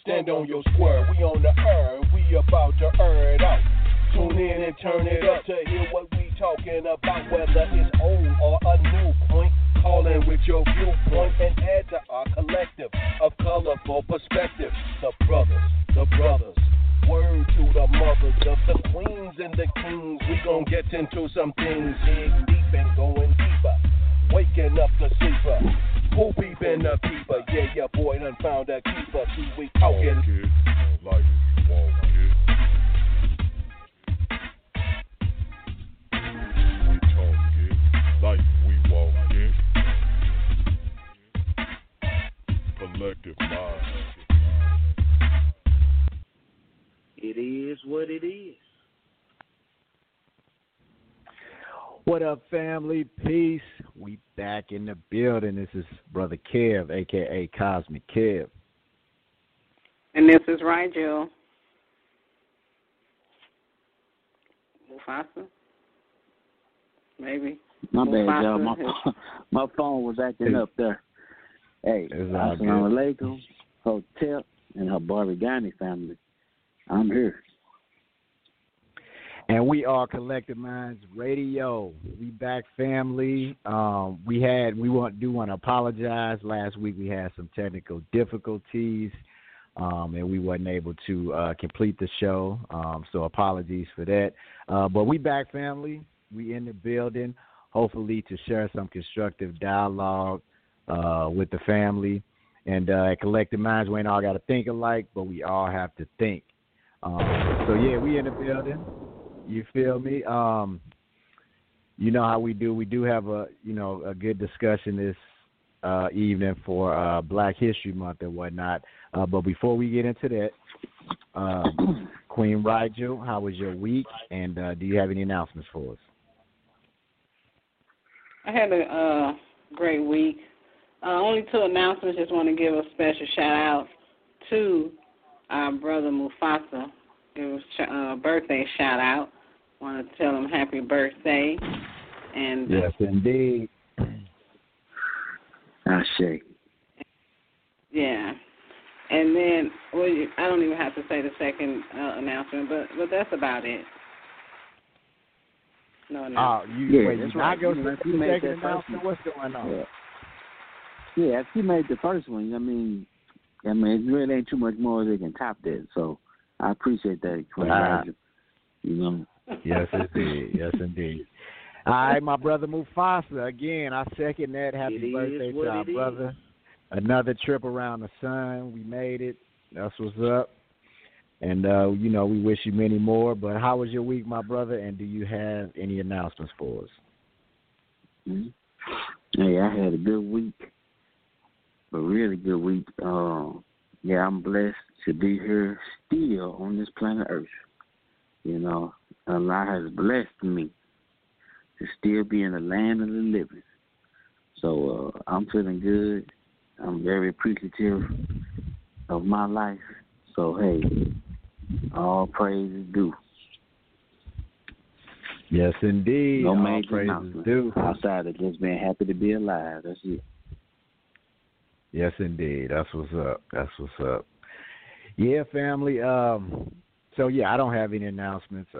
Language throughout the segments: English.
stand on your square. We on the earth, we about to earn it out. Tune in and turn it up to hear what we talking about, whether it's old or a new point. Call in with your viewpoint and add to our collective of colorful perspective. The brothers, word to the mothers of the queens and the kings. We gon' get into some things, dig deep and going deeper. Waking up the sleeper, who peeping the peeper? Yeah, your boy done found a keeper. See, we talking like walk it. We talking like we walk it. Collective mind. It is what it is. What up, family? Peace. We back in the building. This is Brother Kev, a.k.a. Cosmic Kev. And this is Rigel. Mufasa? Maybe. My bad, Mufasa y'all. My phone was acting up there. Hey, Assalamu alaikum, Hotel, and her Barigani family. I'm here. And we are Collective Minds Radio. We back, family. We want to apologize. Last week we had some technical difficulties, and we wasn't able to complete the show. So apologies for that. But we back, family. We in the building, hopefully to share some constructive dialogue with the family. And at Collective Minds, we ain't all got to think alike, but we all have to think. So yeah, we in the building. You feel me? You know how we do. We do have a good discussion this evening for Black History Month and whatnot. But before we get into that, Queen Rigel, how was your week? And do you have any announcements for us? I had a great week. Only two announcements. Just want to give a special shout out to our brother Mufasa. Give a birthday shout out. Want to tell him happy birthday. And yes, indeed. Ashe. Yeah. And then, I don't even have to say the second announcement, but that's about it. No announcement. That's right. You made that announcement. What's going on? Yeah, if you made the first one, I mean, it really ain't too much more that can top that. So I appreciate that, Queen Roger. You know. Yes, indeed. Yes, indeed. All right, my brother Mufasa. Again, I second that. Happy birthday to our brother. Another trip around the sun. We made it. That's what's up. And, we wish you many more. But how was your week, my brother? And do you have any announcements for us? Mm-hmm. Hey, I had a good week. A really good week. I'm blessed to be here still on this planet Earth. You know, Allah has blessed me to still be in the land of the living. So I'm feeling good. I'm very appreciative of my life. So, hey, all praise is due. Yes, indeed. No all major praise is due. Outside of just being happy to be alive. That's it. Yes, indeed. That's what's up. That's what's up. Yeah, family. I don't have any announcements.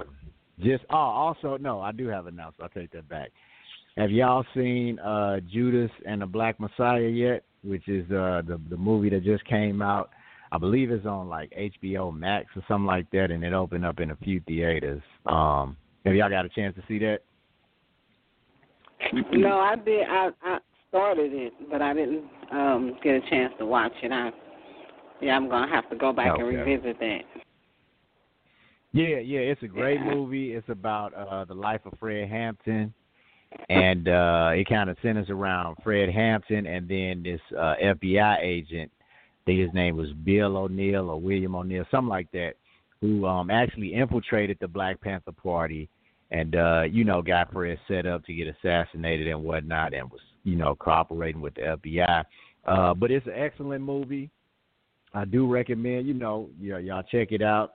No, I do have announcements. I'll take that back. Have y'all seen Judas and the Black Messiah yet? Which is the movie that just came out. I believe it's on like HBO Max or something like that, and it opened up in a few theaters. Have y'all got a chance to see that? No, I did. I started it, but I didn't get a chance to watch it. I'm gonna have to go back and revisit that. Yeah, it's a great movie. It's about the life of Fred Hampton, and it kind of centers around Fred Hampton and then this FBI agent. I think his name was Bill O'Neill or William O'Neill, something like that, who actually infiltrated the Black Panther Party and, got Fred set up to get assassinated and whatnot and was, cooperating with the FBI. But it's an excellent movie. I do recommend, y'all check it out.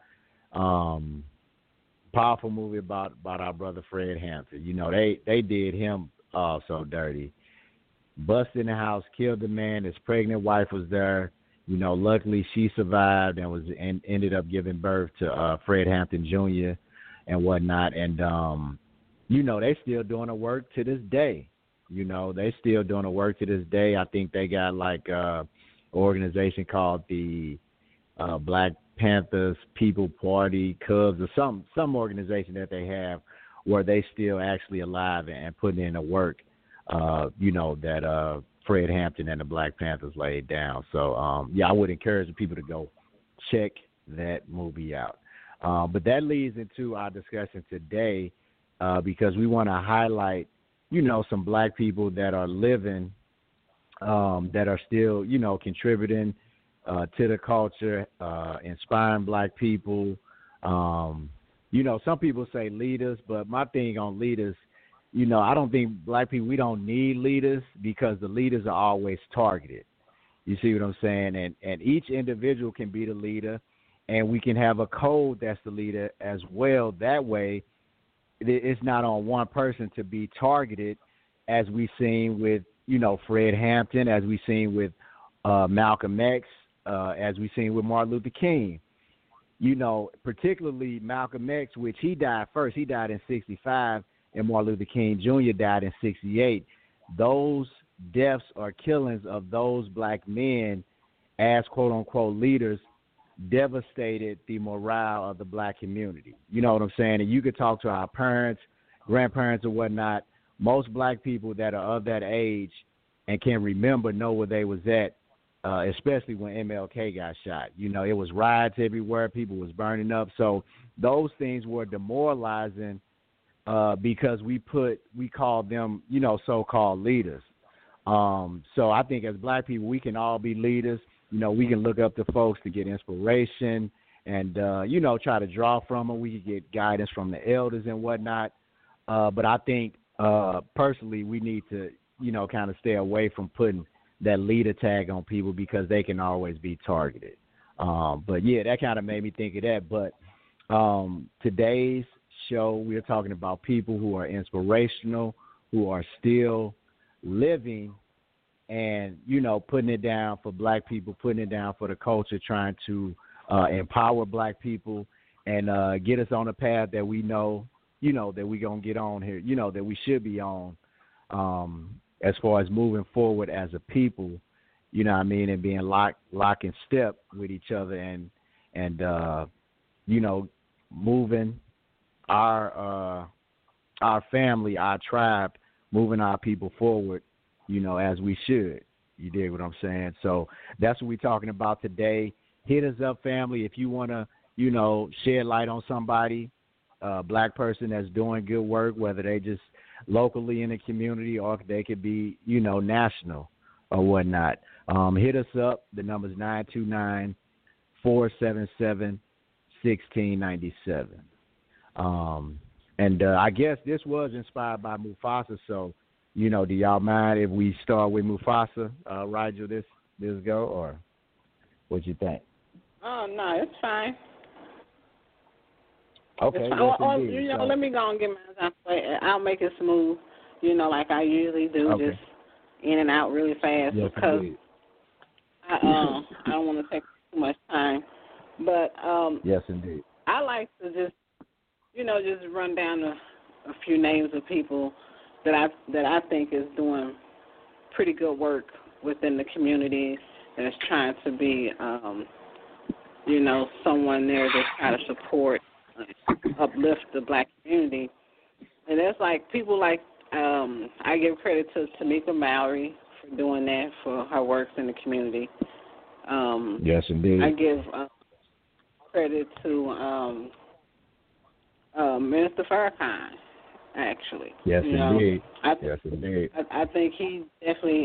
Powerful movie about our brother Fred Hampton. They did him so dirty. Busted in the house, killed the man. His pregnant wife was there. luckily she survived and ended up giving birth to Fred Hampton Jr. and whatnot. And, they still doing the work to this day. They still doing the work to this day. I think they got like an organization called the Black Panthers People Party, Cubs, or some organization that they have where they still actually alive and putting in the work, that Fred Hampton and the Black Panthers laid down. So, I would encourage people to go check that movie out. But that leads into our discussion today because we want to highlight, some Black people that are living, that are still, contributing to the culture, inspiring Black people. Some people say leaders, but my thing on leaders, I don't think Black people, we don't need leaders because the leaders are always targeted. You see what I'm saying? And each individual can be the leader, and we can have a code that's the leader as well. That way, it's not on one person to be targeted, as we've seen with, Fred Hampton, as we've seen with Malcolm X, as we've seen with Martin Luther King. Particularly Malcolm X, which he died first. He died in 1965, and Martin Luther King Jr. died in 1968. Those deaths or killings of those Black men as quote-unquote leaders devastated the morale of the Black community. You know what I'm saying? And you could talk to our parents, grandparents, or whatnot. Most Black people that are of that age and can remember know where they was at, especially when MLK got shot. It was riots everywhere. People was burning up. So those things were demoralizing because we called them, so-called leaders. So I think as Black people, we can all be leaders. We can look up to folks to get inspiration and, try to draw from them. We can get guidance from the elders and whatnot. But I think personally we need to, kind of stay away from putting that leader tag on people because they can always be targeted. But, yeah, that kind of made me think of that. But today's show, we're talking about people who are inspirational, who are still living and, putting it down for Black people, putting it down for the culture, trying to empower Black people and get us on a path that we know, that we're going to get on here, that we should be on as far as moving forward as a people, and being lock in step with each other and moving our family, our tribe, moving our people forward, as we should. You dig what I'm saying? So that's what we're talking about today. Hit us up, family, if you want to, shed light on somebody, Black person that's doing good work, whether they just locally in the community or if they could be, national or whatnot. Hit us up. The number's 929-477-1697. And I guess this was inspired by Mufasa, so, do y'all mind if we start with Mufasa, Rigel, this go, or what you think? Oh, no, it's fine. Okay. It's fine. Yes, let me go and get mine out. I'll make it smooth, like I usually do, okay. Just in and out really fast because I don't want to take too much time. But yes, indeed. I like to just run down a few names of people that I think is doing pretty good work within the community and is trying to be, someone there to try to support, uplift the Black community. And that's like people like, I give credit to Tamika Mallory for doing that, for her works in the community. Yes, indeed. I give credit to Minister Farrakhan, actually. Yes, indeed. Yes, indeed. I think he definitely,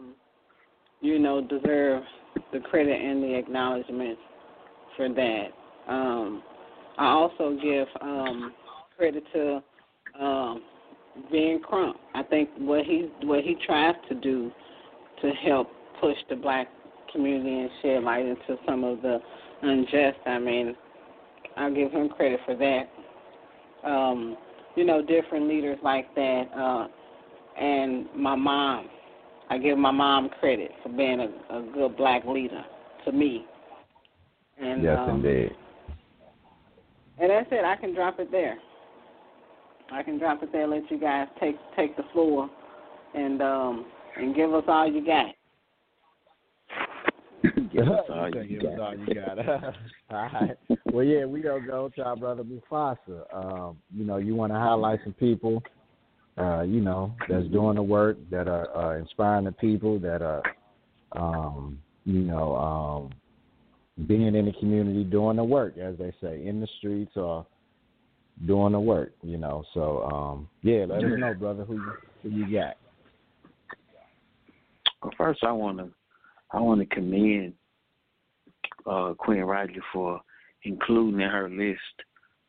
deserves the credit and the acknowledgement for that. I also give credit to Ben Crump. I think what he tries to do to help push the Black community and shed light into some of the unjust. I mean, I'll give him credit for that. Different leaders like that. And my mom, I give my mom credit for being a good Black leader to me. And, yes, indeed. And that's it. I can drop it there. Let you guys take the floor and give us all you got. Give us all you got. All right. Well, yeah, we gonna go to our brother Mufasa. You want to highlight some people, that's doing the work, that are inspiring the people, that are, being in the community, doing the work, as they say, in the streets or doing the work. So let us know, brother, who you got. Well, first, I want to commend Queen Roger for including in her list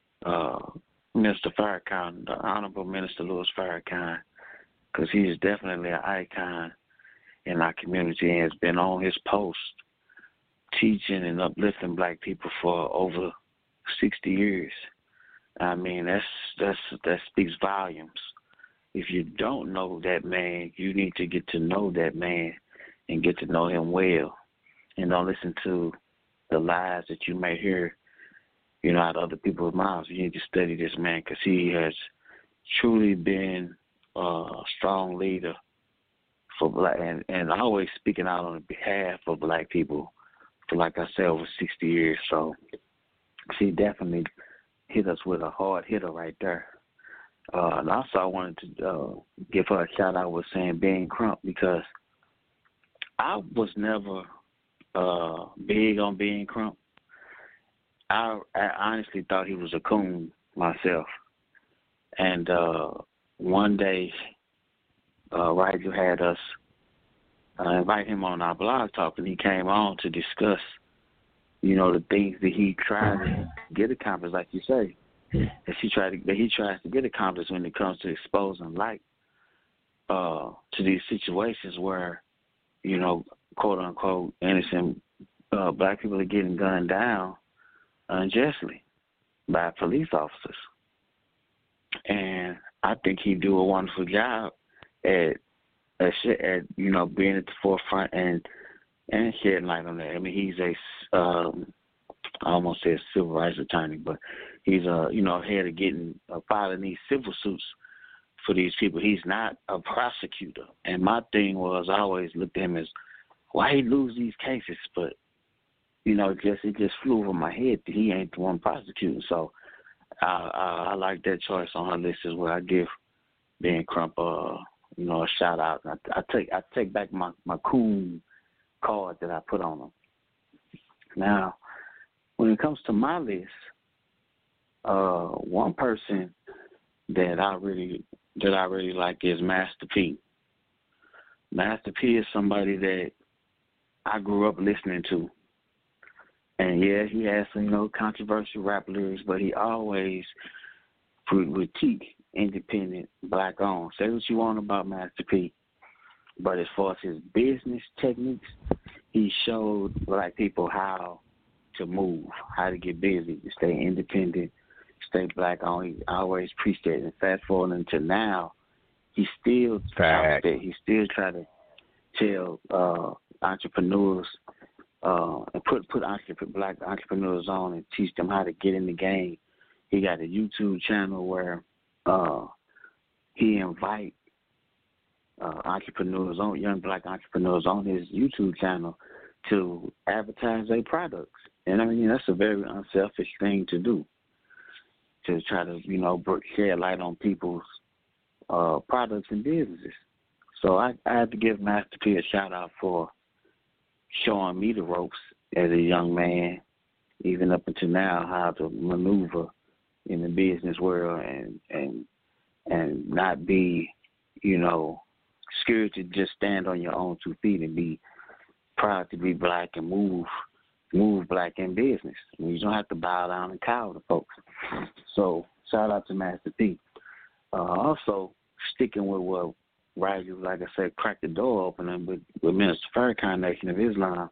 Mr. Farrakhan, the Honorable Minister Louis Farrakhan, because he is definitely an icon in our community and has been on his post teaching and uplifting black people for over 60 years. I mean, that speaks volumes. If you don't know that man, you need to get to know that man and get to know him well. And don't listen to the lies that you may hear, out of other people's mouths. You need to study this man because he has truly been a strong leader for black and always speaking out on behalf of black people for, like I said, over 60 years. So she definitely hit us with a hard hitter right there. And also I wanted to give her a shout out with saying Ben Crump, because I was never big on Ben Crump. I honestly thought he was a coon myself. And one day, Rigel had us invite him on our blog talk, and he came on to discuss, the things that he tried to get accomplished, like you say. That he tries to get accomplished when it comes to exposing light to these situations where, quote unquote, innocent black people are getting gunned down unjustly by police officers. And I think he do a wonderful job at being at the forefront and shedding light on that. I mean, he's I almost said civil rights attorney, but he's head of filing these civil suits for these people. He's not a prosecutor. And my thing was, I always looked at him as, why he lose these cases? But it just flew over my head that he ain't the one prosecuting. So I like that choice on her list as well. I give Ben Crump a shout out. I take back my cool card that I put on him. Now, when it comes to my list, one person that I really like is Master P. Master P is somebody that I grew up listening to. And yeah, he has some, controversial rap lyrics, but he always critique independent, black owned. Say what you want about Master P, but as far as his business techniques, he showed black people how to move, how to get busy, to stay independent, stay black owned. He always preached that. And fast forward until now, he still tries to tell entrepreneurs and put black entrepreneurs on and teach them how to get in the game. He got a YouTube channel where he invite entrepreneurs on, young black entrepreneurs on his YouTube channel to advertise their products. And I mean, that's a very unselfish thing to do, to try to, shed light on people's products and businesses. So I have to give Master P a shout out for showing me the ropes as a young man, even up until now, how to maneuver in the business world and not be, scared to just stand on your own 2 feet and be proud to be black and move black in business. I mean, you don't have to bow down and cower to folks. So shout out to Master P. Also, sticking with what Rigel, like I said, cracked the door opening with Minister Farrakhan, Nation of Islam.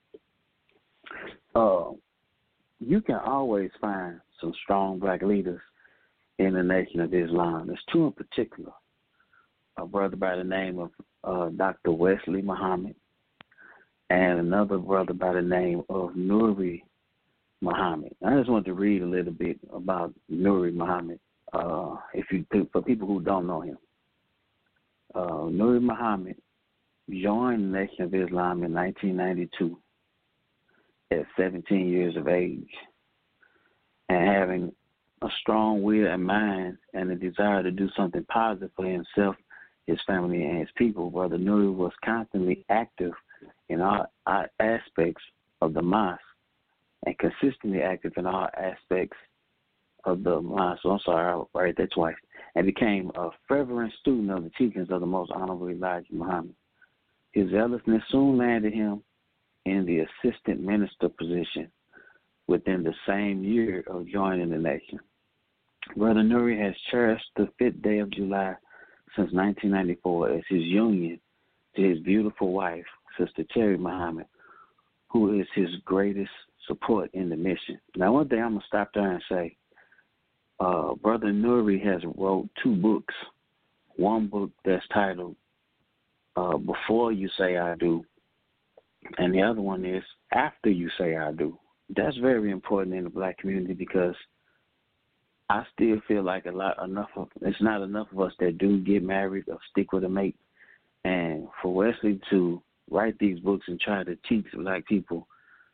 You can always find some strong black leaders in the Nation of Islam. There's 2 in particular. A brother by the name of Dr. Wesley Muhammad and another brother by the name of Nuri Muhammad. I just want to read a little bit about Nuri Muhammad, for people who don't know him. Nuri Muhammad joined the Nation of Islam in 1992 at 17 years of age, and having a strong will and mind and a desire to do something positive for himself, his family, and his people. Brother Nuri was constantly active in all aspects of the mosque and consistently active in all aspects of the mosque. So I'm sorry, I read that twice. And became a fervent student of the teachings of the Most Honorable Elijah Muhammad. His zealousness soon landed him in the assistant minister position within the same year of joining the nation. Brother Nuri has cherished the 5th day of July since 1994 as his union to his beautiful wife, Sister Terry Muhammad, who is his greatest support in the mission. Now, one thing I'm going to stop there and say, Brother Nuri has wrote 2 books. One book that's titled Before You Say I Do, and the other one is After You Say I Do. That's very important in the black community because I still feel like it's not enough of us that do get married or stick with a mate. And for Wesley to write these books and try to teach black people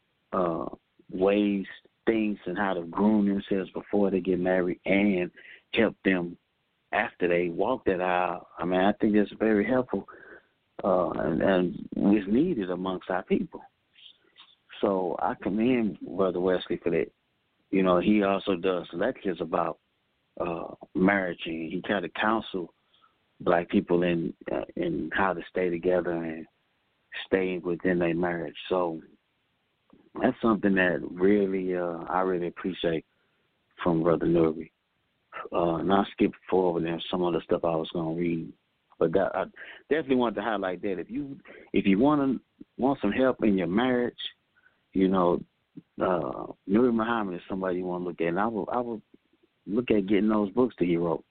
ways, things, and how to groom themselves before they get married and help them after they walk that aisle, I mean, I think that's very helpful and is needed amongst our people. So I commend Brother Wesley for that. You know, he also does lectures about marriage, and he tries to counsel black people in how to stay together and stay within their marriage. So that's something that really I really appreciate from Brother Nuri. And I'll skip forward and some of the stuff I was going to read. But I definitely want to highlight that if you want some help in your marriage, you know, Nuri Muhammad is somebody you want to look at, and I will look at getting those books that he wrote.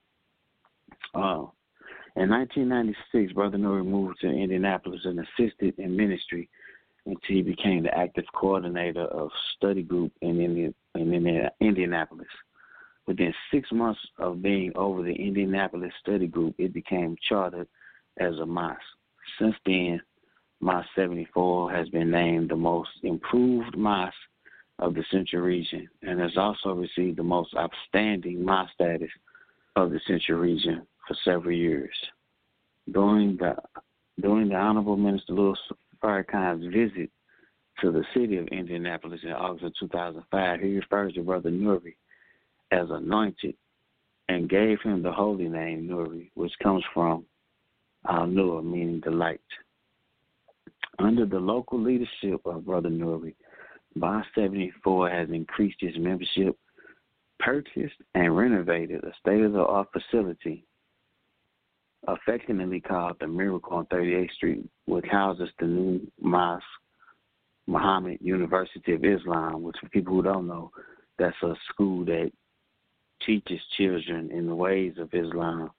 In 1996, Brother Nuri moved to Indianapolis and assisted in ministry until he became the active coordinator of study group in Indianapolis. Within 6 months of being over the Indianapolis study group, it became chartered as a mosque. Since then, Mosque 74 has been named the most improved mosque of the Central Region and has also received the most outstanding mosque status of the Central Region for several years. During the Honorable Minister Louis Farrakhan's visit to the city of Indianapolis in August of 2005, he refers to Brother Nuri as anointed and gave him the holy name Nuri, which comes from Al-Nur, meaning the light. Under the local leadership of Brother Nuri, Mosque 74 has increased its membership, purchased and renovated a state-of-the-art facility affectionately called the Miracle on 38th Street, which houses the new Mosque Muhammad University of Islam, which for people who don't know, that's a school that teaches children in the ways of Islam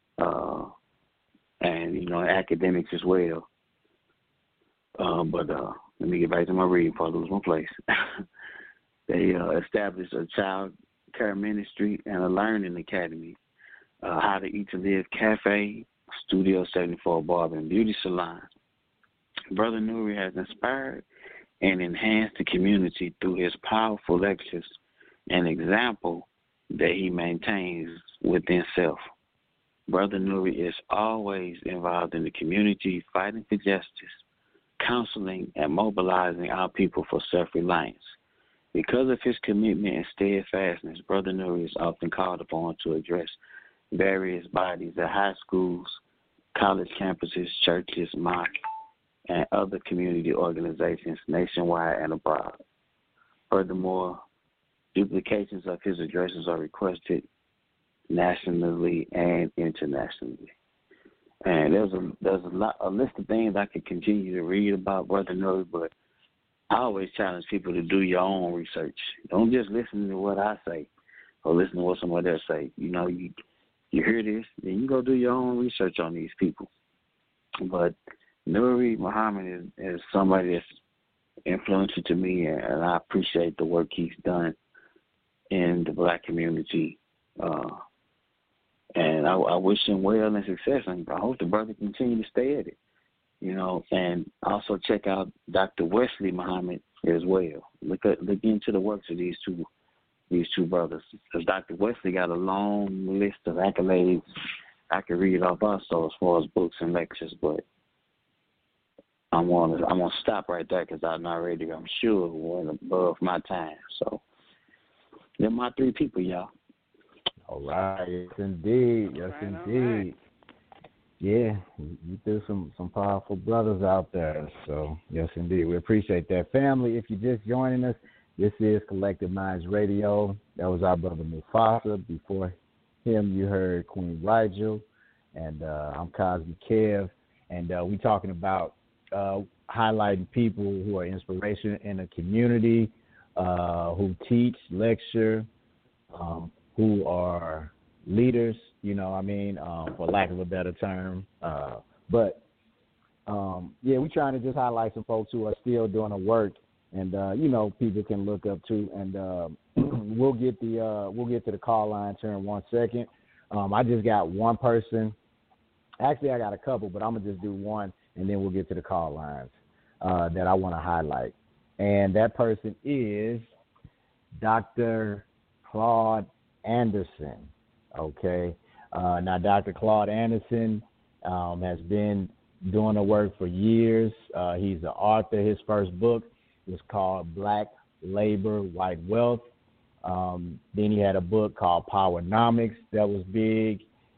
and, you know, academics as well. But let me get back to my reading before I lose my place. They established a child care ministry and a learning academy, How to Eat to Live Cafe, Studio 74 Barber and Beauty Salon. Brother Nuri has inspired and enhanced the community through his powerful lectures and example that he maintains within self. Brother Nuri is always involved in the community, fighting for justice, counseling, and mobilizing our people for self-reliance. Because of his commitment and steadfastness, Brother Nuri is often called upon to address various bodies at high schools, college campuses, churches, mosques, and other community organizations nationwide and abroad. Furthermore, duplications of his addresses are requested nationally and internationally. And there's a list of things I could continue to read about Brother Nuri, but I always challenge people to do your own research. Don't just listen to what I say or listen to what somebody else say. You know, you hear this, then you go do your own research on these people. But Nuri Muhammad is somebody that's influential to me, and I appreciate the work he's done in the black community. And I wish him well and success, and I hope the brother continue to stay at it. And also check out Dr. Wesley Muhammad as well. Look into the works of these two brothers, because Dr. Wesley got a long list of accolades I could read off also as far as books and lectures, but I'm gonna stop right there because I'm sure went above my time. So they're my three people, y'all. All right, yes indeed, yes right, indeed. Right. Yeah, you threw some powerful brothers out there. So yes indeed, we appreciate that. Family, if you're just joining us, this is Collective Minds Radio. That was our brother Mufasa. Before him, you heard Queen Rigel, and I'm Cosby Kev, and we talking about highlighting people who are inspiration in the community, who teach, lecture, who are leaders, for lack of a better term. But we're trying to just highlight some folks who are still doing the work, and people can look up to. And we'll get to the call line here in 1 second. I just got one person. Actually, I got a couple, but I'm gonna just do one, and then we'll get to the call lines that I want to highlight. And that person is Dr. Claude Anderson. Okay. Now, Dr. Claude Anderson has been doing the work for years. He's the author. His first book was called Black Labor, White Wealth. Then he had a book called Powernomics that was big.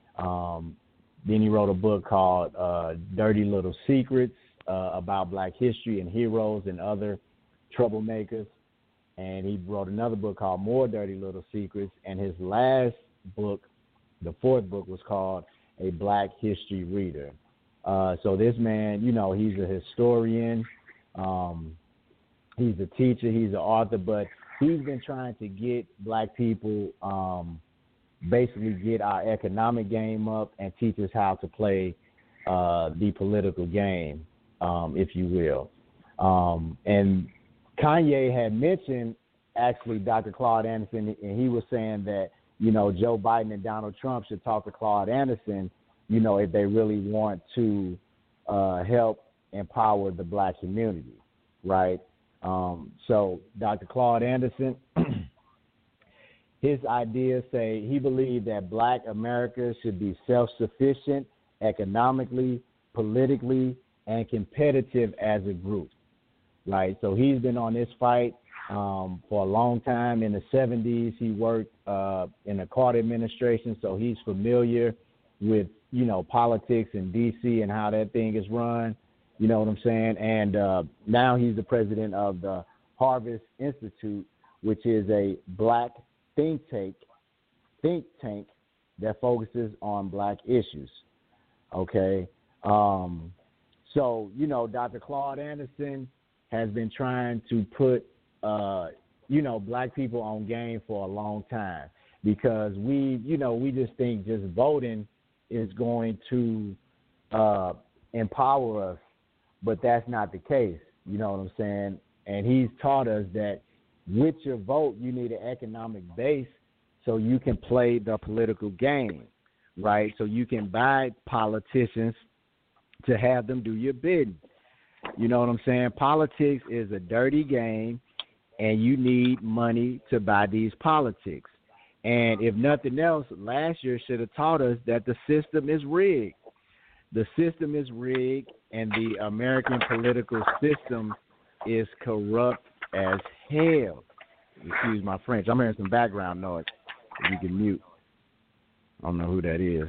Then he wrote a book called Dirty Little Secrets about Black history and heroes and other troublemakers. And he wrote another book called More Dirty Little Secrets. And his last book, the fourth book, was called A Black History Reader. So this man, he's a historian. He's a teacher. He's an author. But he's been trying to get black people, basically get our economic game up and teach us how to play the political game, if you will. And Kanye had mentioned, actually, Dr. Claude Anderson, and he was saying that, Joe Biden and Donald Trump should talk to Claude Anderson, if they really want to help empower the black community, right? So Dr. Claude Anderson, his ideas say he believed that black America should be self-sufficient economically, politically, and competitive as a group, right? So he's been on this fight for a long time. In the 70s, he worked in the Carter administration, so he's familiar with, politics in D.C. and how that thing is run, you know what I'm saying? And now he's the president of the Harvest Institute, which is a black think tank that focuses on black issues, okay? So, Dr. Claude Anderson has been trying to put black people on game for a long time, because we just think just voting is going to empower us, but that's not the case. You know what I'm saying? And he's taught us that with your vote, you need an economic base so you can play the political game, right? So you can buy politicians to have them do your bidding. You know what I'm saying? Politics is a dirty game, and you need money to buy these politics. And if nothing else, last year should have taught us that the system is rigged. The system is rigged, and the American political system is corrupt as hell. Excuse my French. I'm hearing some background noise. If you can mute. I don't know who that is.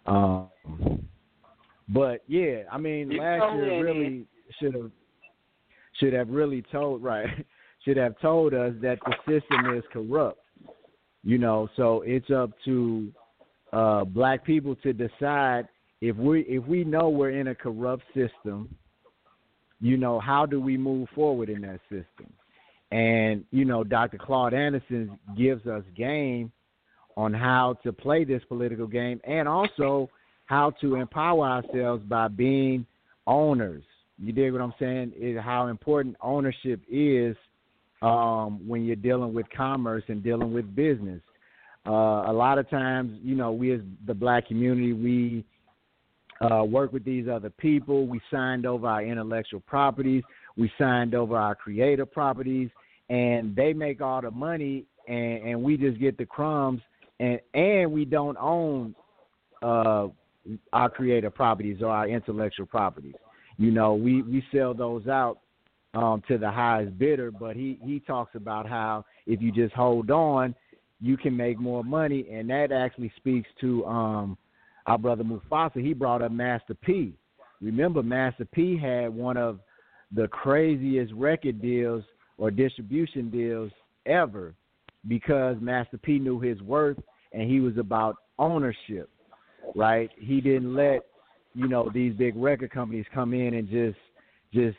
But, yeah, I mean, last year really should have really told us that the system is corrupt. So it's up to black people to decide if we know we're in a corrupt system, how do we move forward in that system? And, Dr. Claude Anderson gives us game on how to play this political game, and also how to empower ourselves by being owners, You dig what I'm saying? Is how important ownership is when you're dealing with commerce and dealing with business. A lot of times, we as the black community, we work with these other people. We signed over our intellectual properties. We signed over our creative properties, and they make all the money, and we just get the crumbs, and we don't own our creative properties or our intellectual properties. We sell those out to the highest bidder, but he talks about how if you just hold on, you can make more money, and that actually speaks to our brother Mufasa. He brought up Master P. Remember, Master P had one of the craziest record deals or distribution deals ever because Master P knew his worth, and he was about ownership, right? He didn't let, these big record companies come in and just he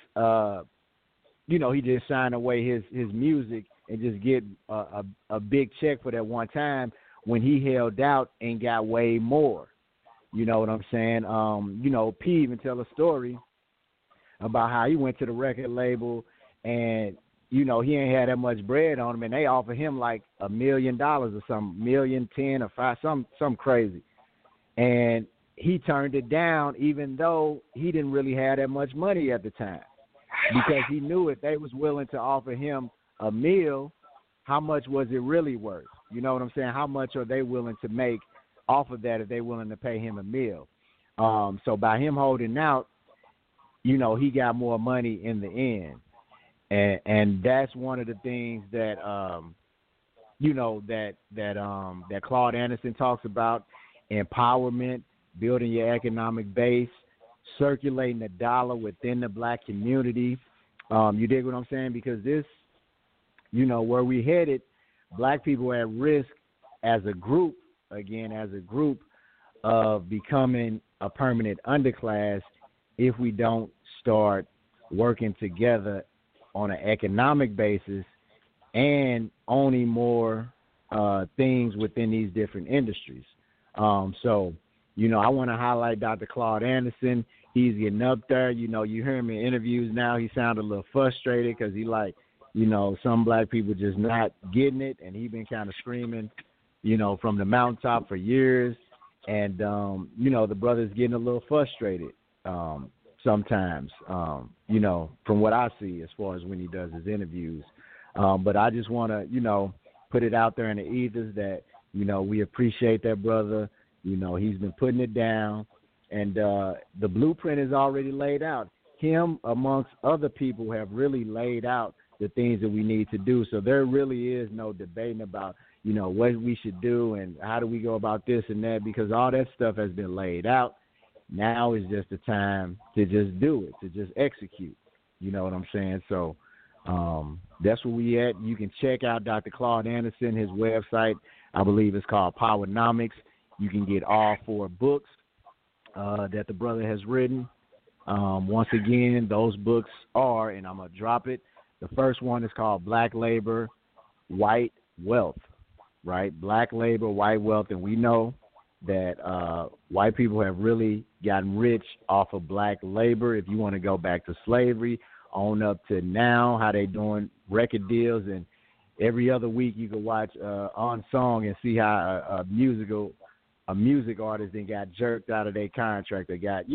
just signed away his music and just get a big check for that one time when he held out and got way more. You know what I'm saying? P even tell a story about how he went to the record label and, he ain't had that much bread on him, and they offered him like $1 million or something, $1.10 million or $5 million, some crazy. And he turned it down even though he didn't really have that much money at the time because he knew if they was willing to offer him $1 million, how much was it really worth? You know what I'm saying? How much are they willing to make off of that if they're willing to pay him $1 million? So by him holding out, he got more money in the end. And that's one of the things that that Claude Anderson talks about: empowerment, building your economic base, circulating the dollar within the black community. You dig what I'm saying? Because this, where we headed, black people are at risk as a group of becoming a permanent underclass if we don't start working together on an economic basis and owning more things within these different industries. So, I want to highlight Dr. Claude Anderson. He's getting up there. You hear him in interviews now. He sounded a little frustrated because he some black people just not getting it, and he been kind of screaming, from the mountaintop for years. And, the brother's getting a little frustrated sometimes, from what I see as far as when he does his interviews. But I just want to, put it out there in the ethers that, we appreciate that brother. He's been putting it down, and the blueprint is already laid out. Him, amongst other people, have really laid out the things that we need to do. So there really is no debating about, what we should do and how do we go about this and that, because all that stuff has been laid out. Now is just the time to just do it, to just execute. You know what I'm saying? So that's where we at. You can check out Dr. Claude Anderson, his website. I believe it's called Powernomics. You can get all 4 books that the brother has written. Once again, those books are, and I'm going to drop it. The first one is called Black Labor, White Wealth, right? Black Labor, White Wealth. And we know that white people have really gotten rich off of black labor. If you want to go back to slavery, on up to now, how they doing record deals. And every other week you can watch On Song and see how a music artist then got jerked out of their contract or got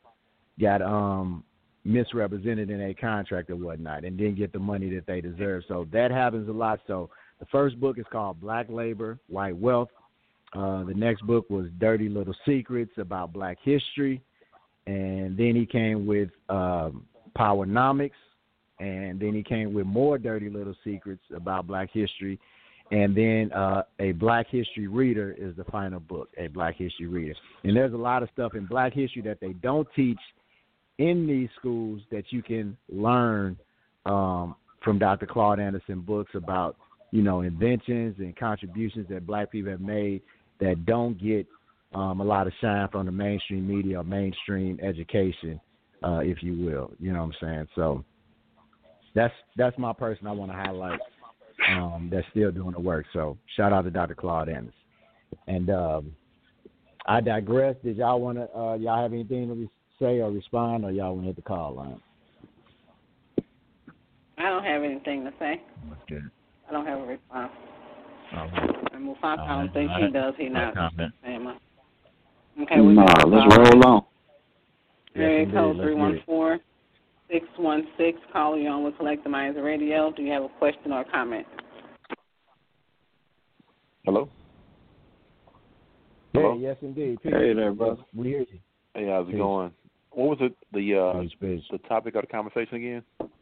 misrepresented in a contract or whatnot and didn't get the money that they deserve. So that happens a lot. So the first book is called Black Labor, White Wealth. The next book was Dirty Little Secrets about black history. And then he came with Powernomics. And then he came with more Dirty Little Secrets about black history. And then A Black History Reader is the final book, A Black History Reader. And there's a lot of stuff in black history that they don't teach in these schools that you can learn from Dr. Claude Anderson books about, inventions and contributions that black people have made that don't get a lot of shine from the mainstream media or mainstream education, if you will. You know what I'm saying? So that's my person I want to highlight that's still doing the work. So shout out to Dr. Claude Anderson. And I digress. Did y'all want to y'all have anything to say or respond, or y'all want to hit the call line? I don't have anything to say. Okay. I don't have a response. And Mufasa, I I don't think he does. He not comment. saying much. Okay, we let's roll on. Area Yes, code indeed. 314-616. Call you on with Collective Minds Radio. Do you have a question or a comment? Hello? Hey, Hello? yes, indeed. Hey there, brother. We hear you. Hey, how's it Peace. going? What was it? Peace. The topic of the conversation again?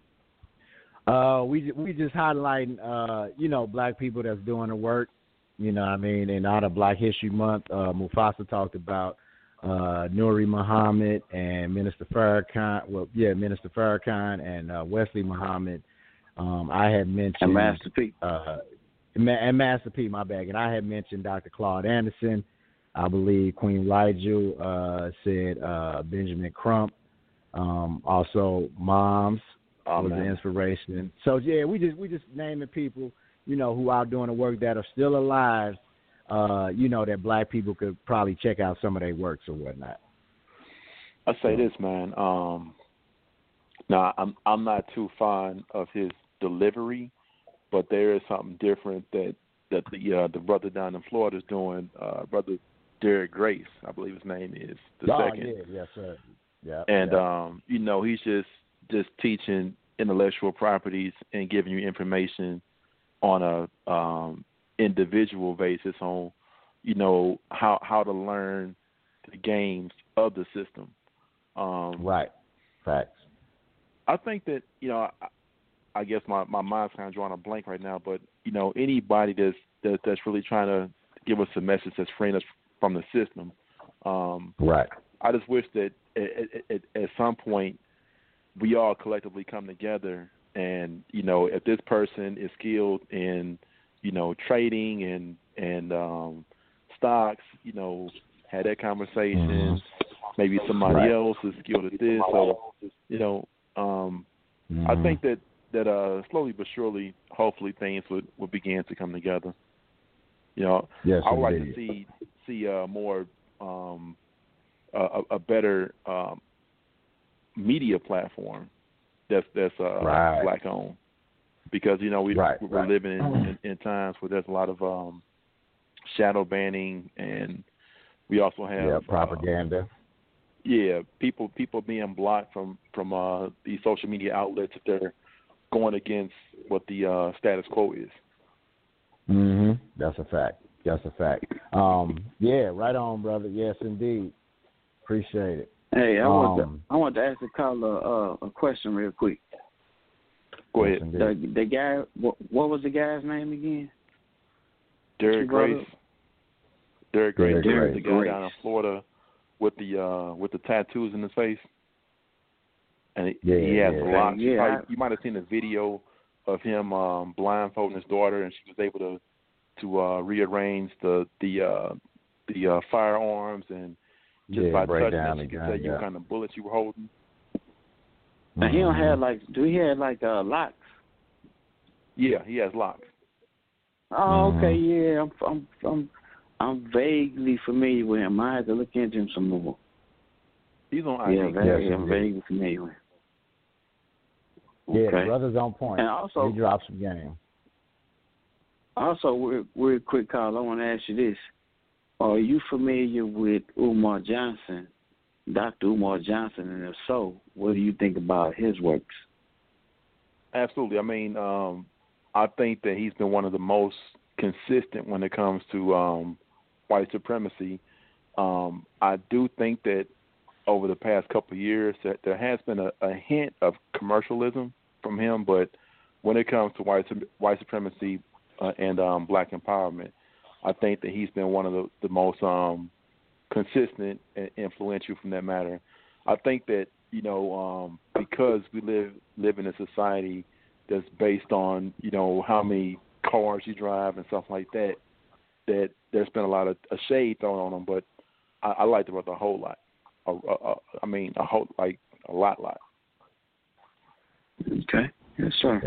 We just highlighting, black people that's doing the work. You know what I mean? In honor of Black History Month, Mufasa talked about Nuri Muhammad and Minister Farrakhan. Minister Farrakhan and Wesley Muhammad. I had mentioned And Master P. And Master P. My bad. And I had mentioned Dr. Claude Anderson. I believe Queen Raju said Benjamin Crump. Also, Moms was an inspiration. So we just naming people, who are doing the work that are still alive. That black people could probably check out some of their works or whatnot. I say this, man. Now I'm not too fond of his delivery, but there is something different that the brother down in Florida is doing. Brother Derek Grace, I believe his name is the second. Yeah, yes, sir. Yeah. And he's just teaching intellectual properties and giving you information on a individual basis on, how to learn the games of the system. Right. Facts. I think that, I guess my mind's kind of drawing a blank right now, but, anybody that's really trying to give us a message that's freeing us from the system. Right. I just wish that at some point we all collectively come together and, if this person is skilled in, trading and stocks, had that conversation. Mm-hmm. Maybe somebody else is skilled at this. So, I think that slowly but surely, hopefully things would begin to come together. Yes, I would like indeed. to see more a better media platform that's right. black owned, because we're living in times where there's a lot of shadow banning, and we also have propaganda. People being blocked from these social media outlets if they're going against what the status quo is. Mhm. That's a fact. Right on, brother. Yes, indeed. Appreciate it. Hey, I want to ask the caller a question real quick. Go ahead. The guy, what was the guy's name again? Derek Grace. Derek Grace, the guy Grace. down in Florida with the tattoos in his face, and he has locks. Yeah, you might have seen a video of him blindfolding his daughter, and she was able to rearrange the firearms, and just by touching it, she could tell you what kind of bullets you were holding. Now he don't have do he have locks? Yeah, he has locks. Oh, okay, yeah. I'm vaguely familiar with him. I have to look into him some more. He's on IG. I'm vaguely familiar with him. Yeah, Okay. the brother's on point. And also, he drops some game. Also, real quick, Carl, I want to ask you this. Are you familiar with Umar Johnson, Dr. Umar Johnson, and if so, what do you think about his works? Absolutely. I mean, I think that he's been one of the most consistent when it comes to white supremacy. I do think that over the past couple of years that there has been a hint of commercialism from him, but when it comes to white supremacy and black empowerment, I think that he's been one of the most consistent and influential from that matter. I think that, because we live in a society that's based on, how many cars you drive and stuff like that, that there's been a lot of shade thrown on him, but I like the brother a whole lot. A lot. Okay. Yes, sir.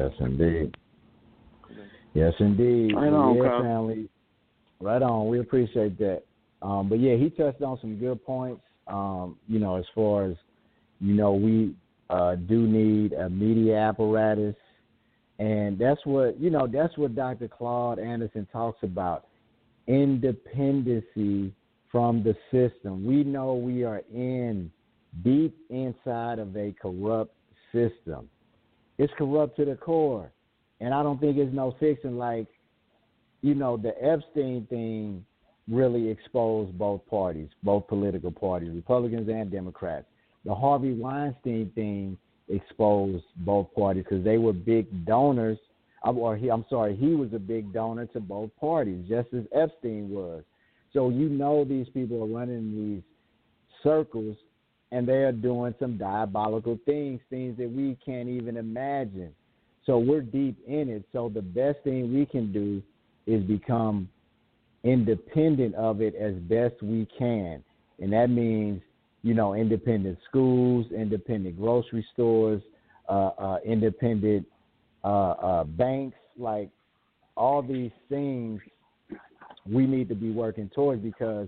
Yes, indeed. Right on, Carl. Family. Right on. We appreciate that. But yeah, he touched on some good points. As far as, we do need a media apparatus, And that's what Dr. Claude Anderson talks about, independency from the system. We know we are deep inside of a corrupt system. It's corrupt to the core. And I don't think it's no fixing. Like, the Epstein thing really exposed both parties, both political parties, Republicans and Democrats. The Harvey Weinstein thing exposed both parties because they were big donors. He was a big donor to both parties, just as Epstein was. So these people are running these circles, and they are doing some diabolical things that we can't even imagine. So we're deep in it. So the best thing we can do is become independent of it as best we can. And that means, independent schools, independent grocery stores, independent banks, like all these things we need to be working towards because,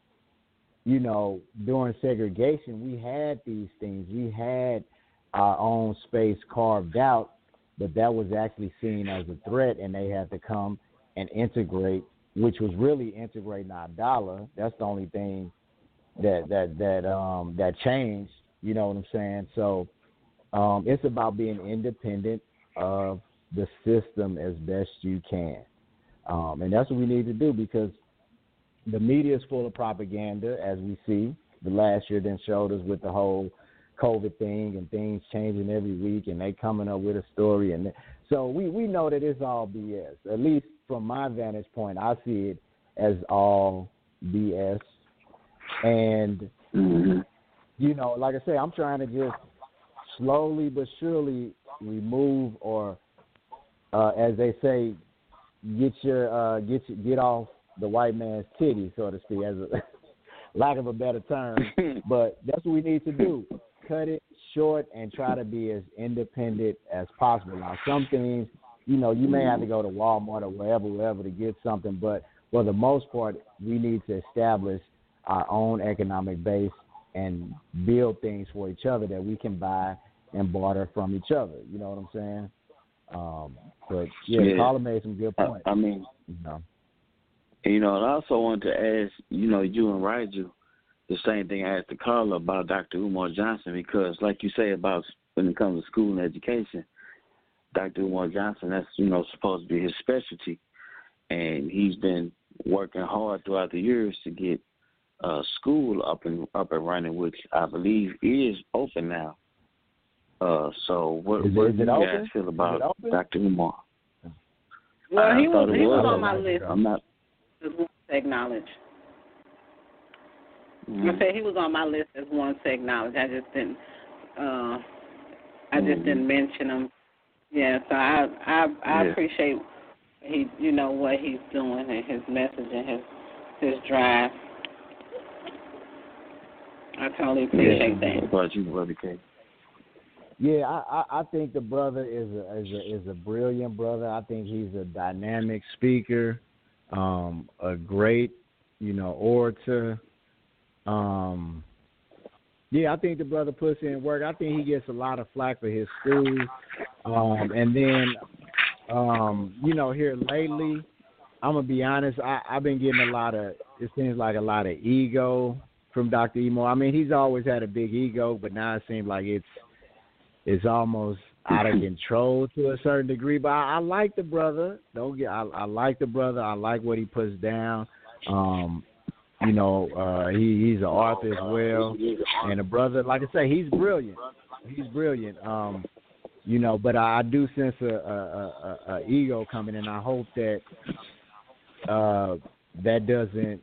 during segregation, we had these things. We had our own space carved out, but that was actually seen as a threat, and they had to come and integrate, which was really integrating our dollar. That's the only thing that changed. You know what I'm saying? So it's about being independent of the system as best you can, and that's what we need to do because the media is full of propaganda, as we see. The last year then showed us with the whole COVID thing and things changing every week, and they coming up with a story, and so we know that it's all BS. At least from my vantage point, I see it as all BS. And like I say, I'm trying to just slowly but surely remove, or as they say, get off the white man's titty, so to speak, as a lack of a better term. But that's what we need to do. Cut it short and try to be as independent as possible. Now, some things, you may have to go to Walmart or wherever to get something, but for the most part, we need to establish our own economic base and build things for each other that we can buy and barter from each other. You know what I'm saying? But Carla made some good points. And I also wanted to ask, you and Rigel, the same thing I asked to Carla about Dr. Umar Johnson, because like you say about when it comes to school and education, Dr. Umar Johnson, that's, supposed to be his specialty. And he's been working hard throughout the years to get school up and running, which I believe is open now. So what do you guys feel about Dr. Umar? Well, he was on my list. I'm not as one to acknowledge. I said he was on my list as one to acknowledge. I just didn't. Didn't mention him. Yeah, so I appreciate what he's doing and his message and his drive. I totally appreciate that. What about you, Brother K? Yeah, I think the brother is a brilliant brother. I think he's a dynamic speaker, a great, orator. I think the brother puts in work. I think he gets a lot of flack for his school. And then, here lately, I'm going to be honest, I've been getting it seems like a lot of ego from Dr. Umar. I mean, he's always had a big ego, but now it seems like it's almost out of control to a certain degree. But I like the brother. I like the brother. I like what he puts down. He's an author as well, and a brother. Like I say, he's brilliant. But I do sense a ego coming, and I hope that that doesn't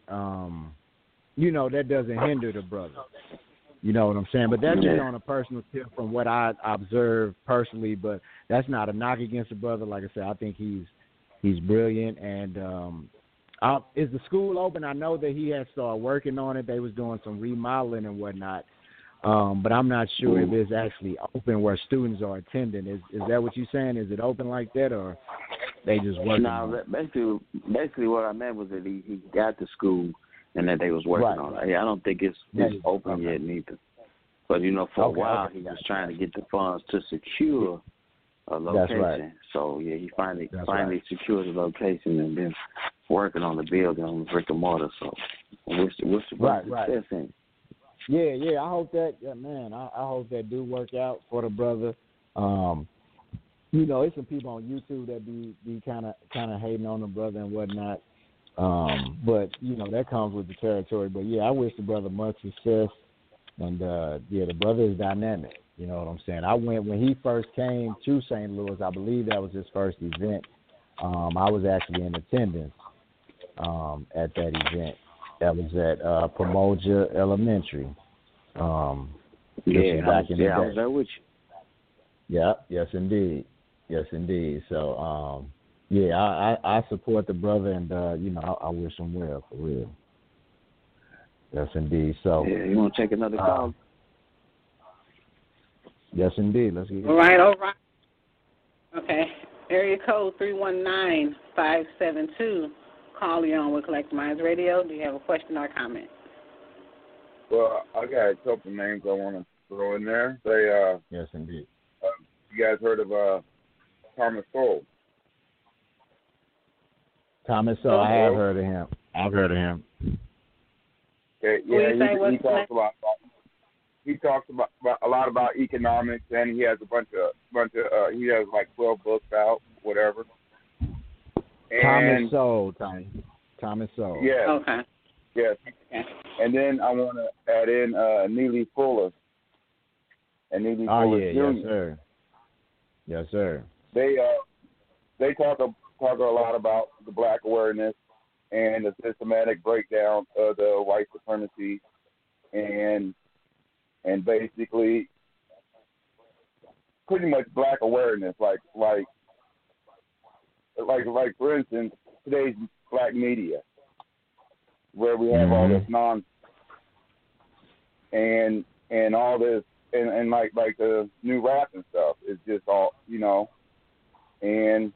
hinder the brother. You know what I'm saying? But that's just on a personal tip from what I observed personally. But that's not a knock against the brother. Like I said, I think he's brilliant. And is the school open? I know that he had started working on it. They was doing some remodeling and whatnot. But I'm not sure if it's actually open where students are attending. Is that what you're saying? Is it open like that, or they just working on it? Basically what I meant was that he got to school and that they was working on it. I don't think it's open yet neither. But, for a while he was trying to get the funds to secure a location. That's right. So yeah, he finally right. secured a location and been working on the building on the brick and mortar. So what's success in? Yeah. I hope that I hope that do work out for the brother. You know, there's some people on YouTube that be kind of hating on the brother and whatnot. But you know that comes with the territory. But yeah, I wish the brother much success. And the brother is dynamic. You know what I'm saying? I went when he first came to St. Louis. I believe that was his first event. I was actually in attendance at that event. That was at Pomoja Elementary. I was there with you. Yeah, yes indeed. So I support the brother, and I wish him well for real. Yes indeed. So yeah, you want to take another call? Yes indeed. Let's get it. All right. Okay. Area code 319-572. Call you on with Collective Minds Radio. Do you have a question or comment? Well, I got a couple names I want to throw in there. Yes, indeed. You guys heard of Thomas Sowell? Thomas Sowell, I have heard of him. I've heard of him. Okay, yeah, he talks about a lot about economics, and he has a bunch of he has like 12 books out, whatever. And Thomas Sowell. Yeah. Okay. Yes. Okay. And then I want to add in Neely Fuller. And Neely Fuller Jr. Yes, sir. They talk a lot about the black awareness and the systematic breakdown of the white supremacy, and basically pretty much black awareness, like for instance today's black media, where we have all this nonsense and all this and like the new rap and stuff is just all, you know, and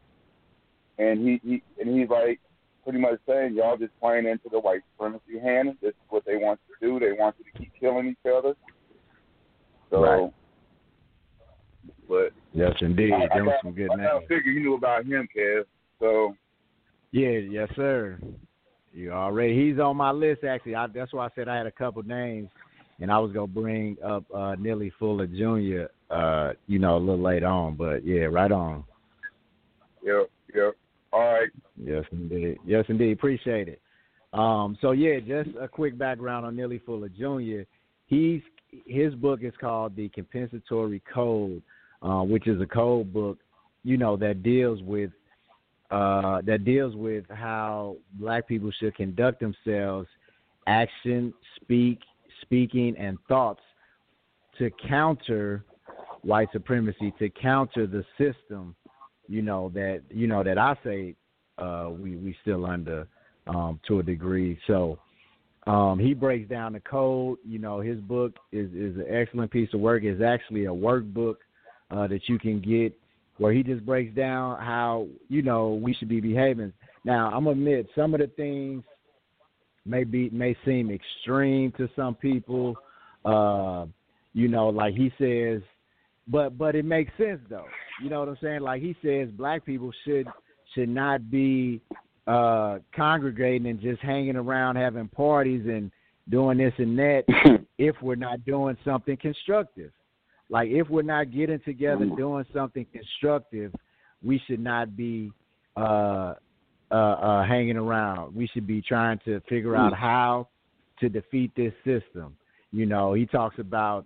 he's like pretty much saying y'all just playing into the white supremacy hand. This is what they want you to do. They want you to keep killing each other. So, right. But yes, indeed, there was some good names. I figure you knew about him, Kev. So yeah, yes, sir. You already. He's on my list actually. That's why I said I had a couple names, and I was gonna bring up Neely Fuller Jr. A little later on. But yeah, right on. Yep. All right. Yes, indeed. Appreciate it. So yeah, just a quick background on Neely Fuller Jr. His book is called The Compensatory Code, which is a code book, that deals with how black people should conduct themselves, action, speaking, and thoughts to counter white supremacy, to counter the system, that I say we still under to a degree. So he breaks down the code. His book is an excellent piece of work. It's actually a workbook that you can get where he just breaks down how, we should be behaving. Now, I'm going to admit some of the things may seem extreme to some people, like he says, but it makes sense though. You know what I'm saying? Like he says, black people should not be congregating and just hanging around having parties and doing this and that if we're not doing something constructive. Like if we're not getting together doing something constructive, we should not be hanging around. We should be trying to figure out how to defeat this system. He talks about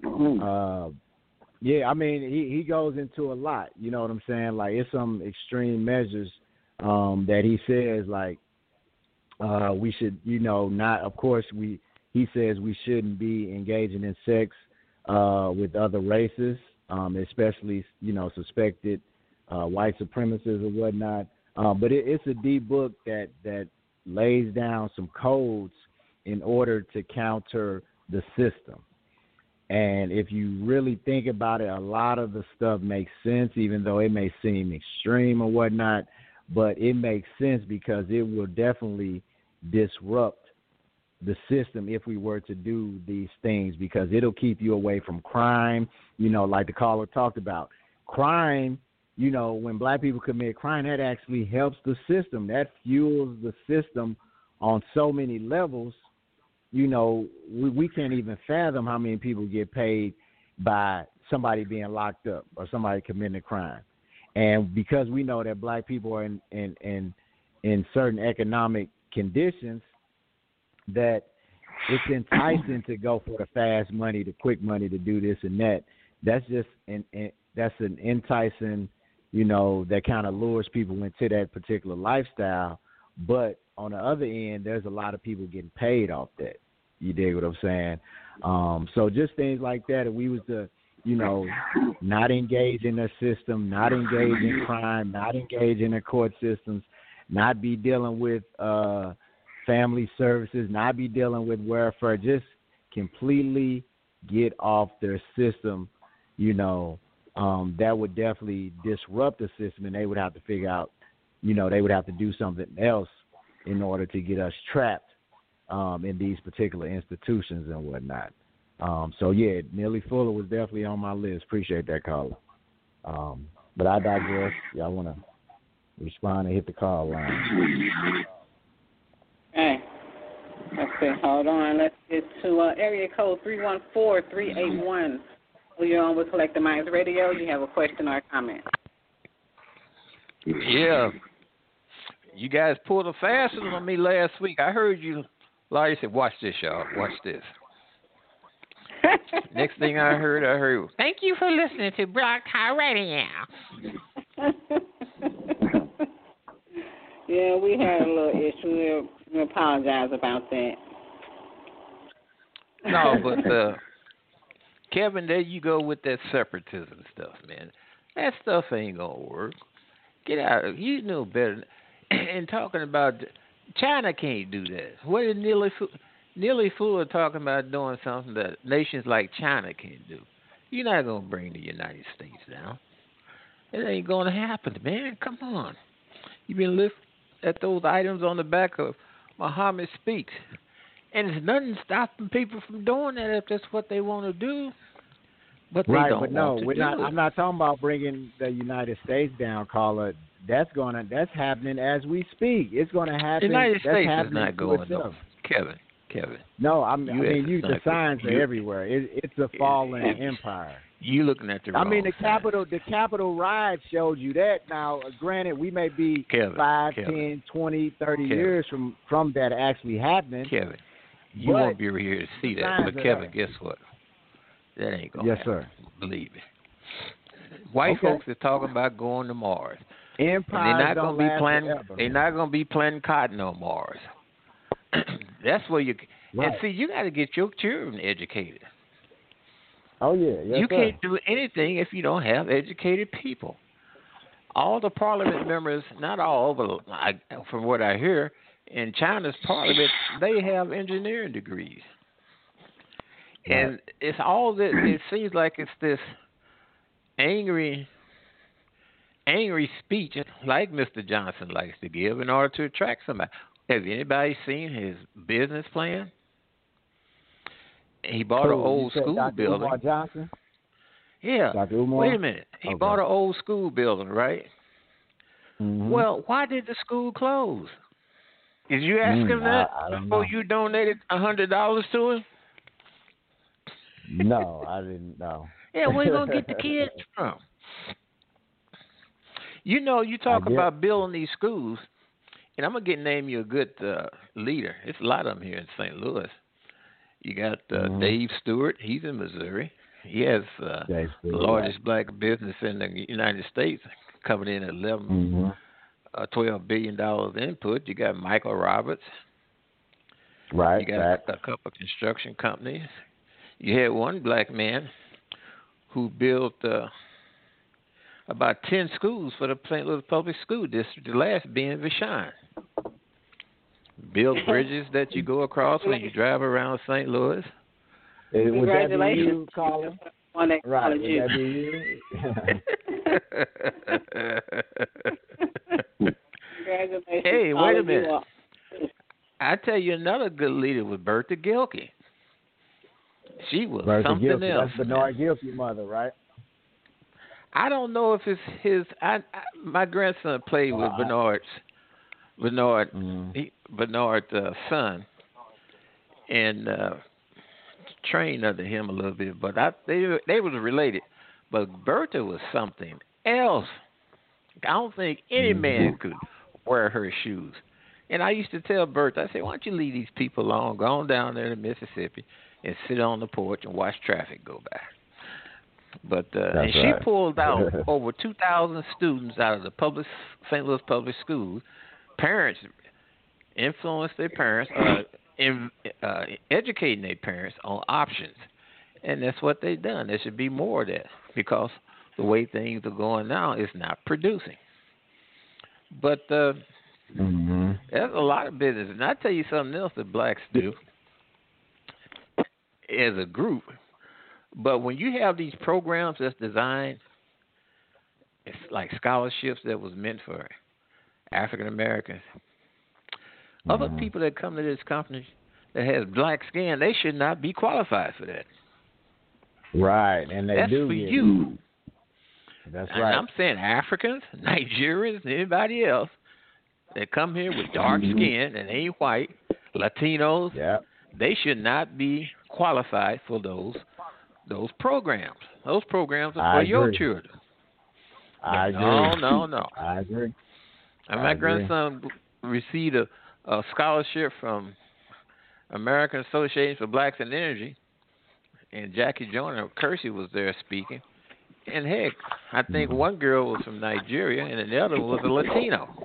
he goes into a lot. You know what I'm saying? Like it's some extreme measures that he says, like we should, not. Of course, he says we shouldn't be engaging in sex with other races, especially suspected white supremacists or whatnot. But it's a deep book that lays down some codes in order to counter the system. And if you really think about it, a lot of the stuff makes sense, even though it may seem extreme or whatnot. But it makes sense because it will definitely disrupt the system if we were to do these things, because it'll keep you away from crime, like the caller talked about. Crime, when black people commit crime, that actually helps the system. That fuels the system on so many levels. We can't even fathom how many people get paid by somebody being locked up or somebody committing a crime. And because we know that black people are in certain economic conditions, that it's enticing to go for the fast money, the quick money, to do this and that. That's just that's an enticing, that kind of lures people into that particular lifestyle. But on the other end, there's a lot of people getting paid off that. You dig what I'm saying? So just things like that. If we was to, not engage in the system, not engage in crime, not engage in the court systems, not be dealing with family services, not be dealing with welfare, just completely get off their system, that would definitely disrupt the system, and they would have to figure out, they would have to do something else in order to get us trapped in these particular institutions and whatnot. So, yeah, Neely Fuller was definitely on my list. Appreciate that, caller. But I digress. Y'all want to respond and hit the call line. Hey, let's see. Hold on. Let's get to area code 314-381. You're on with Collective Minds Radio. You have a question or a comment? Yeah. You guys pulled a fast one on me last week. I heard you, Larry said, watch this, y'all. Watch this. Next thing I heard, thank you for listening to Block Talk Radio. Yeah, we had a little issue. We apologize about that. No, but Kevin, there you go with that separatism stuff, man. That stuff ain't gonna work. Get out. You know better. And talking about China can't do that. What is Neely Fuller talking about doing something that nations like China can't do? You're not gonna bring the United States down. It ain't gonna happen, man. Come on. You've been looking at those items on the back of Muhammad Speaks. And there's nothing stopping people from doing that if that's what they want to do. But they don't want to do it. I'm not talking about bringing the United States down, caller. That's happening as we speak. It's going to happen. The United States is not going down. Kevin. No, the signs are everywhere. It's a falling empire. You looking at the wrong the Capitol riot showed you that. Now, granted, we may be 5, 10, 20, 30 years from that actually happening. Kevin, you won't be here to see that. But Kevin, guess what? That ain't going to happen. Yes, sir. Believe me. White folks are talking about going to Mars. Empires they're not going to be planting. They're not going to be planting cotton on Mars. That's where you. Right. And see, you got to get your children educated. Oh yeah, yes, you can't do anything if you don't have educated people. All the parliament members, not all, but from what I hear, in China's parliament, they have engineering degrees. Right. And it's all that. It seems like it's this angry speech like Mr. Johnson likes to give in order to attract somebody. Has anybody seen his business plan? He bought an old school building. Umar Johnson? Yeah. Dr. Umar? Wait a minute. He bought an old school building, right? Mm-hmm. Well, why did the school close? Did you ask him that before you donated $100 to him? No, I didn't know. Yeah, where you going to get the kids from? You talk about building these schools, and I'm going to name you a good leader. There's a lot of them here in St. Louis. You got Dave Stewart. He's in Missouri. He has the largest black business in the United States, coming in at $12 billion input. You got Michael Roberts. Right. You got a couple of construction companies. You had one black man who built about 10 schools for the St. Louis Public School District, the last being Vashon. Build bridges that you go across when you drive around St. Louis. Congratulations. Colin? Right. Would that be you? Congratulations. Hey, wait a minute. I tell you, another good leader was Bertha Gilkey. She was something else. That's Bernard Gilkey's mother, right? I don't know if it's his. My grandson played with Bernard's son, and trained under him a little bit. But they was related. But Bertha was something else. I don't think any man could wear her shoes. And I used to tell Bertha, I said, why don't you leave these people alone? Go on down there to Mississippi and sit on the porch and watch traffic go by. But she pulled out over 2,000 students out of the St. Louis public schools. Parents influenced their parents, educating their parents on options. And that's what they've done. There should be more of that because the way things are going now is not producing. But there's a lot of business. And I'll tell you something else that blacks do as a group. But when you have these programs that's designed, it's like scholarships that was meant for African Americans. Other people that come to this company that has black skin, they should not be qualified for that. Right, and that's do for you. That's and right. I'm saying Africans, Nigerians, and anybody else that come here with dark skin and ain't white, Latinos, they should not be qualified for those programs. Those programs are for your children. I agree. No. I agree. And my grandson received a scholarship from American Association for Blacks in Energy, and Jackie Joyner Kersey was there speaking. And heck, I think one girl was from Nigeria, and the other was a Latino.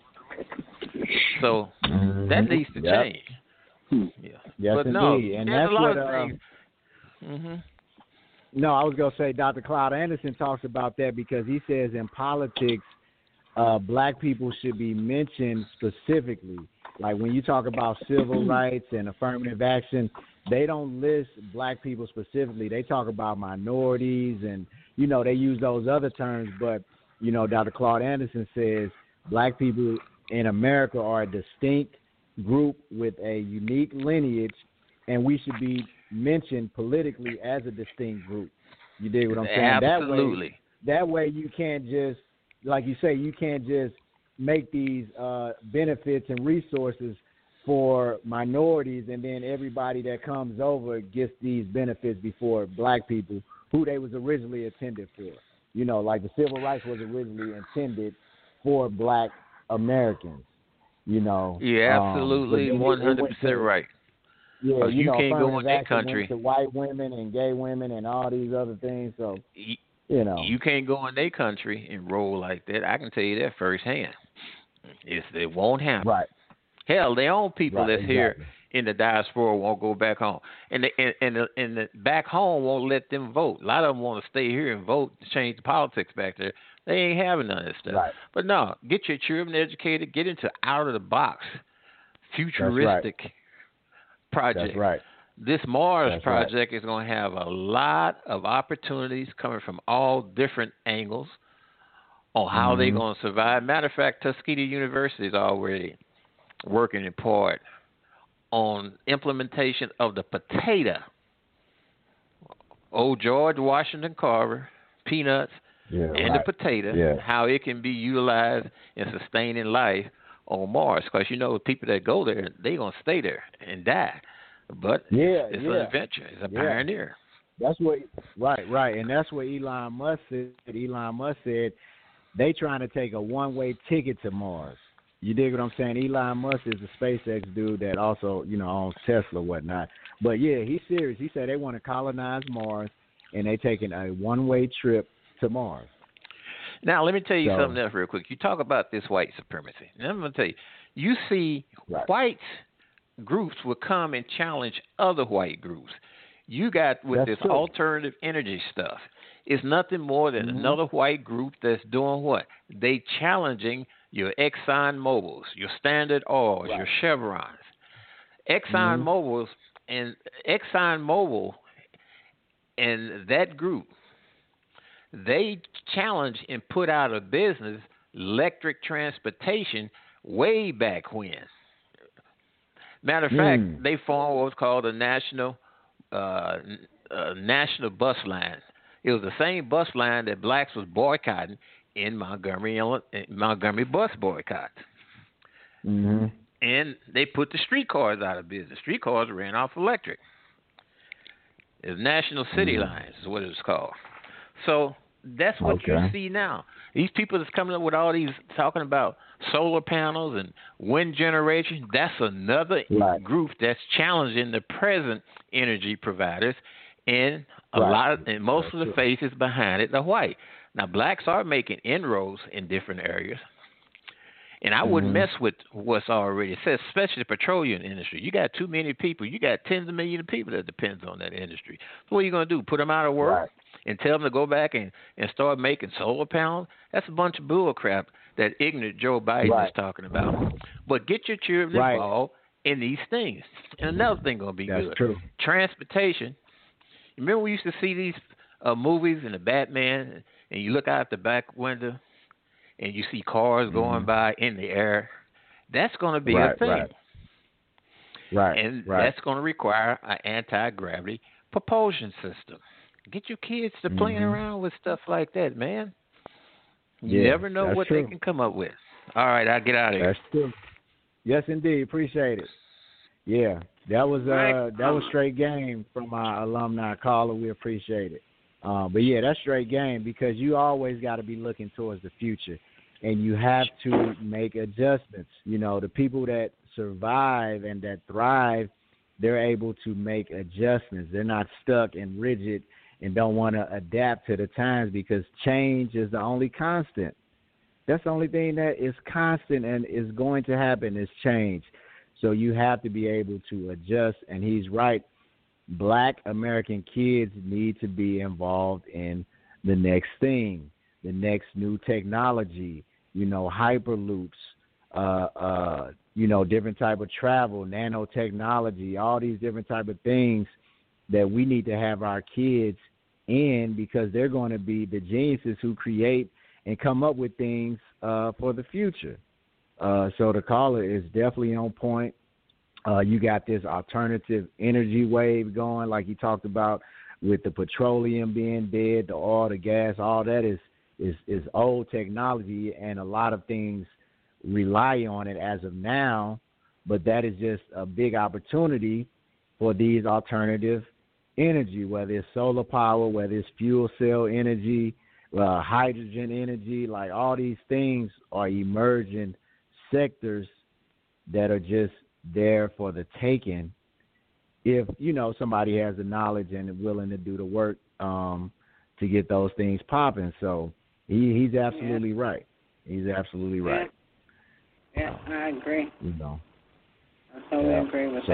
So that needs to change. Yeah. Yes, but indeed. No, and there's that's a lot what. of things. No, I was going to say Dr. Cloud Anderson talks about that because he says in politics, black people should be mentioned specifically. Like when you talk about civil rights and affirmative action, they don't list black people specifically. They talk about minorities and, they use those other terms. But, Dr. Claude Anderson says black people in America are a distinct group with a unique lineage, and we should be mentioned politically as a distinct group. You dig what I'm saying? Absolutely. That way you can't just, like you say, you can't just make these benefits and resources for minorities and then everybody that comes over gets these benefits before black people who they was originally intended for. Like the civil rights was originally intended for black Americans, Yeah, absolutely, 100% right. Yeah, you can't go in that country. To white women and gay women and all these other things. So, you can't go in their country and roll like that. I can tell you that firsthand. It won't happen. Right. Hell, their own people that's here in the diaspora won't go back home, and the back home won't let them vote. A lot of them want to stay here and vote to change the politics back there. They ain't having none of this stuff. Right. But no, get your children educated. Get into out of the box, futuristic project. That's right. This Mars project is going to have a lot of opportunities coming from all different angles on how they're going to survive. Matter of fact, Tuskegee University is already working in part on implementation of the potato. Old George Washington Carver, peanuts, and the potato, how it can be utilized in sustaining life on Mars. Because, people that go there, they're going to stay there and die. But it's an adventure. It's a pioneer. That's what, right. And that's what Elon Musk said. Elon Musk said they trying to take a one-way ticket to Mars. You dig what I'm saying? Elon Musk is a SpaceX dude that also, owns Tesla and whatnot. But, he's serious. He said they want to colonize Mars, and they taking a one-way trip to Mars. Now, let me tell you something else real quick. You talk about this white supremacy. Now, I'm going to tell you, you see white groups will come and challenge other white groups. You got with this alternative energy stuff. It's nothing more than another white group that's doing what? They challenging your Exxon Mobils, your Standard Oils, your Chevrons. Exxon Mobil and that group, they challenged and put out of business electric transportation way back when. Matter of fact, they formed what was called a national bus line. It was the same bus line that blacks was boycotting in Montgomery bus boycott. Mm-hmm. And they put the streetcars out of business. Streetcars ran off electric. It's National City Lines is what it's called. So that's what you see now. These people that's coming up with all these, talking about solar panels and wind generation, that's another group that's challenging the present energy providers, and and most of the faces behind it are white. Now, blacks are making inroads in different areas, and I wouldn't mess with what's already said, especially the petroleum industry. You got too many people. You got tens of millions of people that depends on that industry. So what are you going to do? Put them out of work and tell them to go back and start making solar panels? That's a bunch of bull crap that ignorant Joe Biden is talking about. But get your children involved in these things. And another thing going to be good. True. Transportation. Remember we used to see these movies in the Batman, and you look out the back window, and you see cars going by in the air. That's going to be a thing. That's going to require an anti-gravity propulsion system. Get your kids to playing around with stuff like that, man. You never know what they can come up with. All right, I'll get out of here. That's true. Yes, indeed. Appreciate it. Yeah, that was straight game from our alumni caller. We appreciate it. But yeah, that's straight game, because you always got to be looking towards the future, and you have to make adjustments. You know, the people that survive and that thrive, they're able to make adjustments. They're not stuck and rigid and don't want to adapt to the times, because change is the only constant. That's the only thing that is constant and is going to happen is change. So you have to be able to adjust, and he's right. Black American kids need to be involved in the next thing, the next new technology, hyperloops, different type of travel, nanotechnology, all these different type of things that we need to have our kids in, because they're going to be the geniuses who create and come up with things for the future. So the caller is definitely on point. You got this alternative energy wave going, like he talked about, with the petroleum being dead, the oil, the gas, all that is old technology, and a lot of things rely on it as of now. But that is just a big opportunity for these alternative energy, whether it's solar power, whether it's fuel cell energy, hydrogen energy. Like, all these things are emerging sectors that are just there for the taking, if somebody has the knowledge and is willing to do the work to get those things popping. So he's absolutely right. He's absolutely right. Yeah, I agree. I totally agree with that.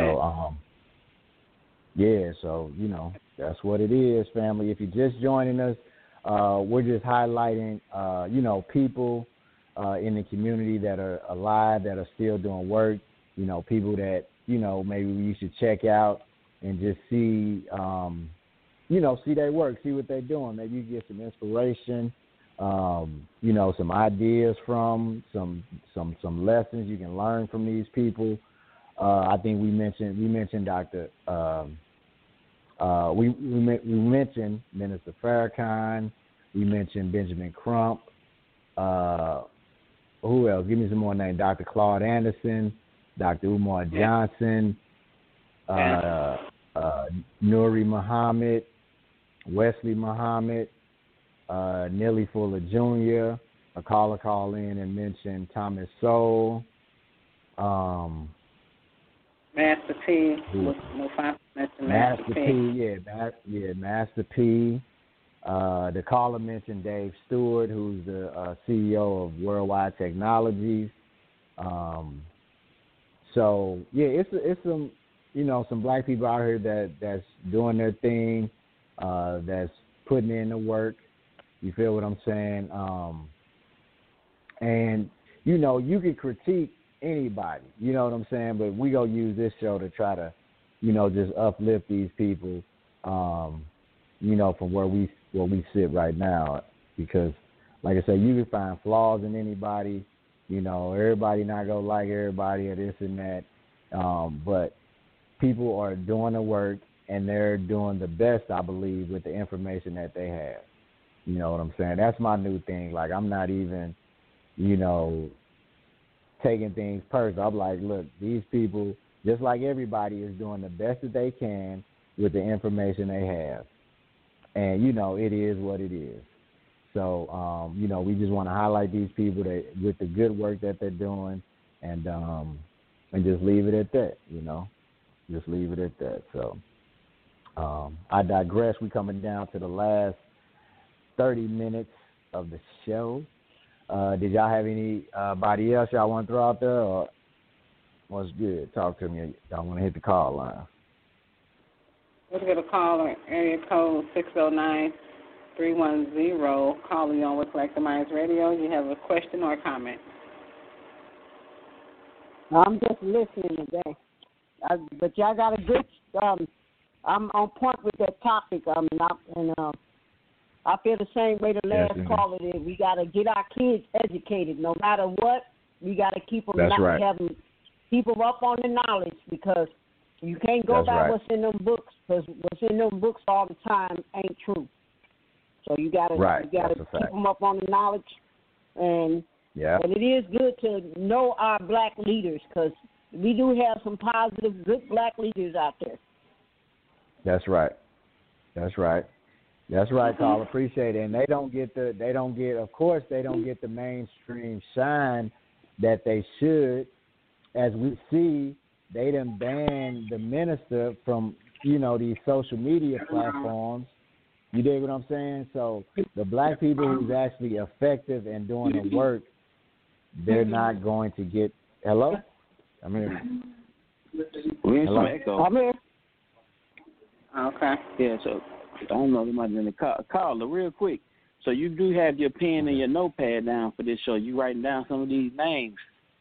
So that's what it is, family. If you're just joining us, we're just highlighting people in the community that are alive, that are still doing work. People that, maybe we should check out and just see, see their work, see what they're doing. Maybe you get some inspiration, some ideas from, some lessons you can learn from these people. I think we mentioned Dr. We mentioned Minister Farrakhan. We mentioned Benjamin Crump. Who else? Give me some more names. Dr. Claude Anderson, Dr. Umar Johnson, Nuri Muhammad, Wesley Muhammad, Nellie Fuller Jr. A caller called in and mentioned Thomas Sowell. Master P. Master P. Master P. The caller mentioned Dave Stewart, who's the CEO of Worldwide Technologies. So it's some some black people out here that's doing their thing, that's putting in the work. You feel what I'm saying? And you can critique anybody. You know what I'm saying? But we gonna use this show to try to, just uplift these people, from where we sit right now. Because, like I said, you can find flaws in anybody. Everybody not gonna like everybody or this and that. But people are doing the work, and they're doing the best, I believe, with the information that they have. You know what I'm saying? That's my new thing. Like, I'm not even, taking things personal. I'm like, look, these people, just like everybody, is doing the best that they can with the information they have. And, it is what it is. So, we just want to highlight these people that with the good work that they're doing and just leave it at that, Just leave it at that. So I digress. We're coming down to the last 30 minutes of the show. Did y'all have anybody else y'all want to throw out there, or what's good? Talk to me. Y'all want to hit the call line? Let's get a caller, area code 609-310, calling on with Collective Minds Radio. You have a question or a comment? I'm just listening today. But y'all got a good, I'm on point with that topic. I feel the same way the last caller did. We got to get our kids educated. No matter what, we got to keep them, keep them up on the knowledge, because you can't go by what's in them books, because what's in them books all the time ain't true. So you got to keep them up on the knowledge, and it is good to know our black leaders, because we do have some positive, good black leaders out there. That's right. That's right, Carl. Appreciate it. And they don't get the mainstream shine that they should. As we see, they done banned the minister from, these social media platforms. You dig what I'm saying? So the black people who's actually effective and doing the work, they're not going to get. Hello? I'm here. We're in some echo. I'm here. Okay. Yeah, so I don't know, there might have been a caller, real quick. So you do have your pen and your notepad down for this show. You writing down some of these names?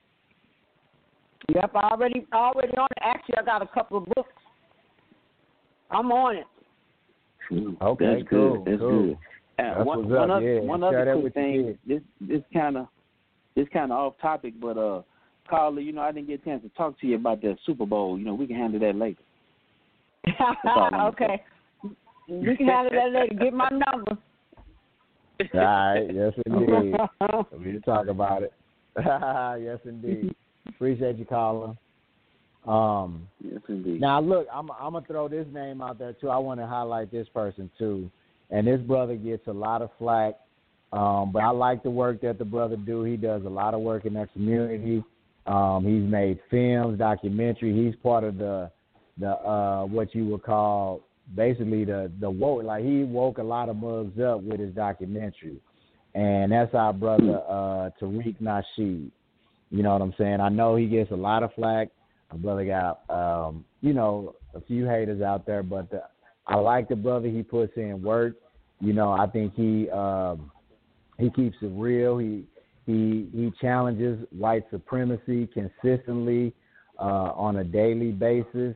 Yep, I already on it. Actually, I got a couple of books. I'm on it. Okay, that's cool. That's good. One other quick thing. This kind of off topic, but caller, I didn't get a chance to talk to you about the Super Bowl. We can handle that later. Okay. You can handle that later. Get my number. All right. Yes, indeed. We can talk about it. Yes, indeed. Appreciate you, caller. Yes, indeed. Now, look, I'm going to throw this name out there, too. I want to highlight this person, too. And this brother gets a lot of flack, but I like the work that the brother do. He does a lot of work in that community. He's made films, documentary. He's part of the what you would call basically the woke. Like, he woke a lot of mugs up with his documentary. And that's our brother, Tariq Nasheed. You know what I'm saying? I know he gets a lot of flack. My brother got, a few haters out there, but I like the brother. He puts in work. I think he keeps it real. He challenges white supremacy consistently on a daily basis.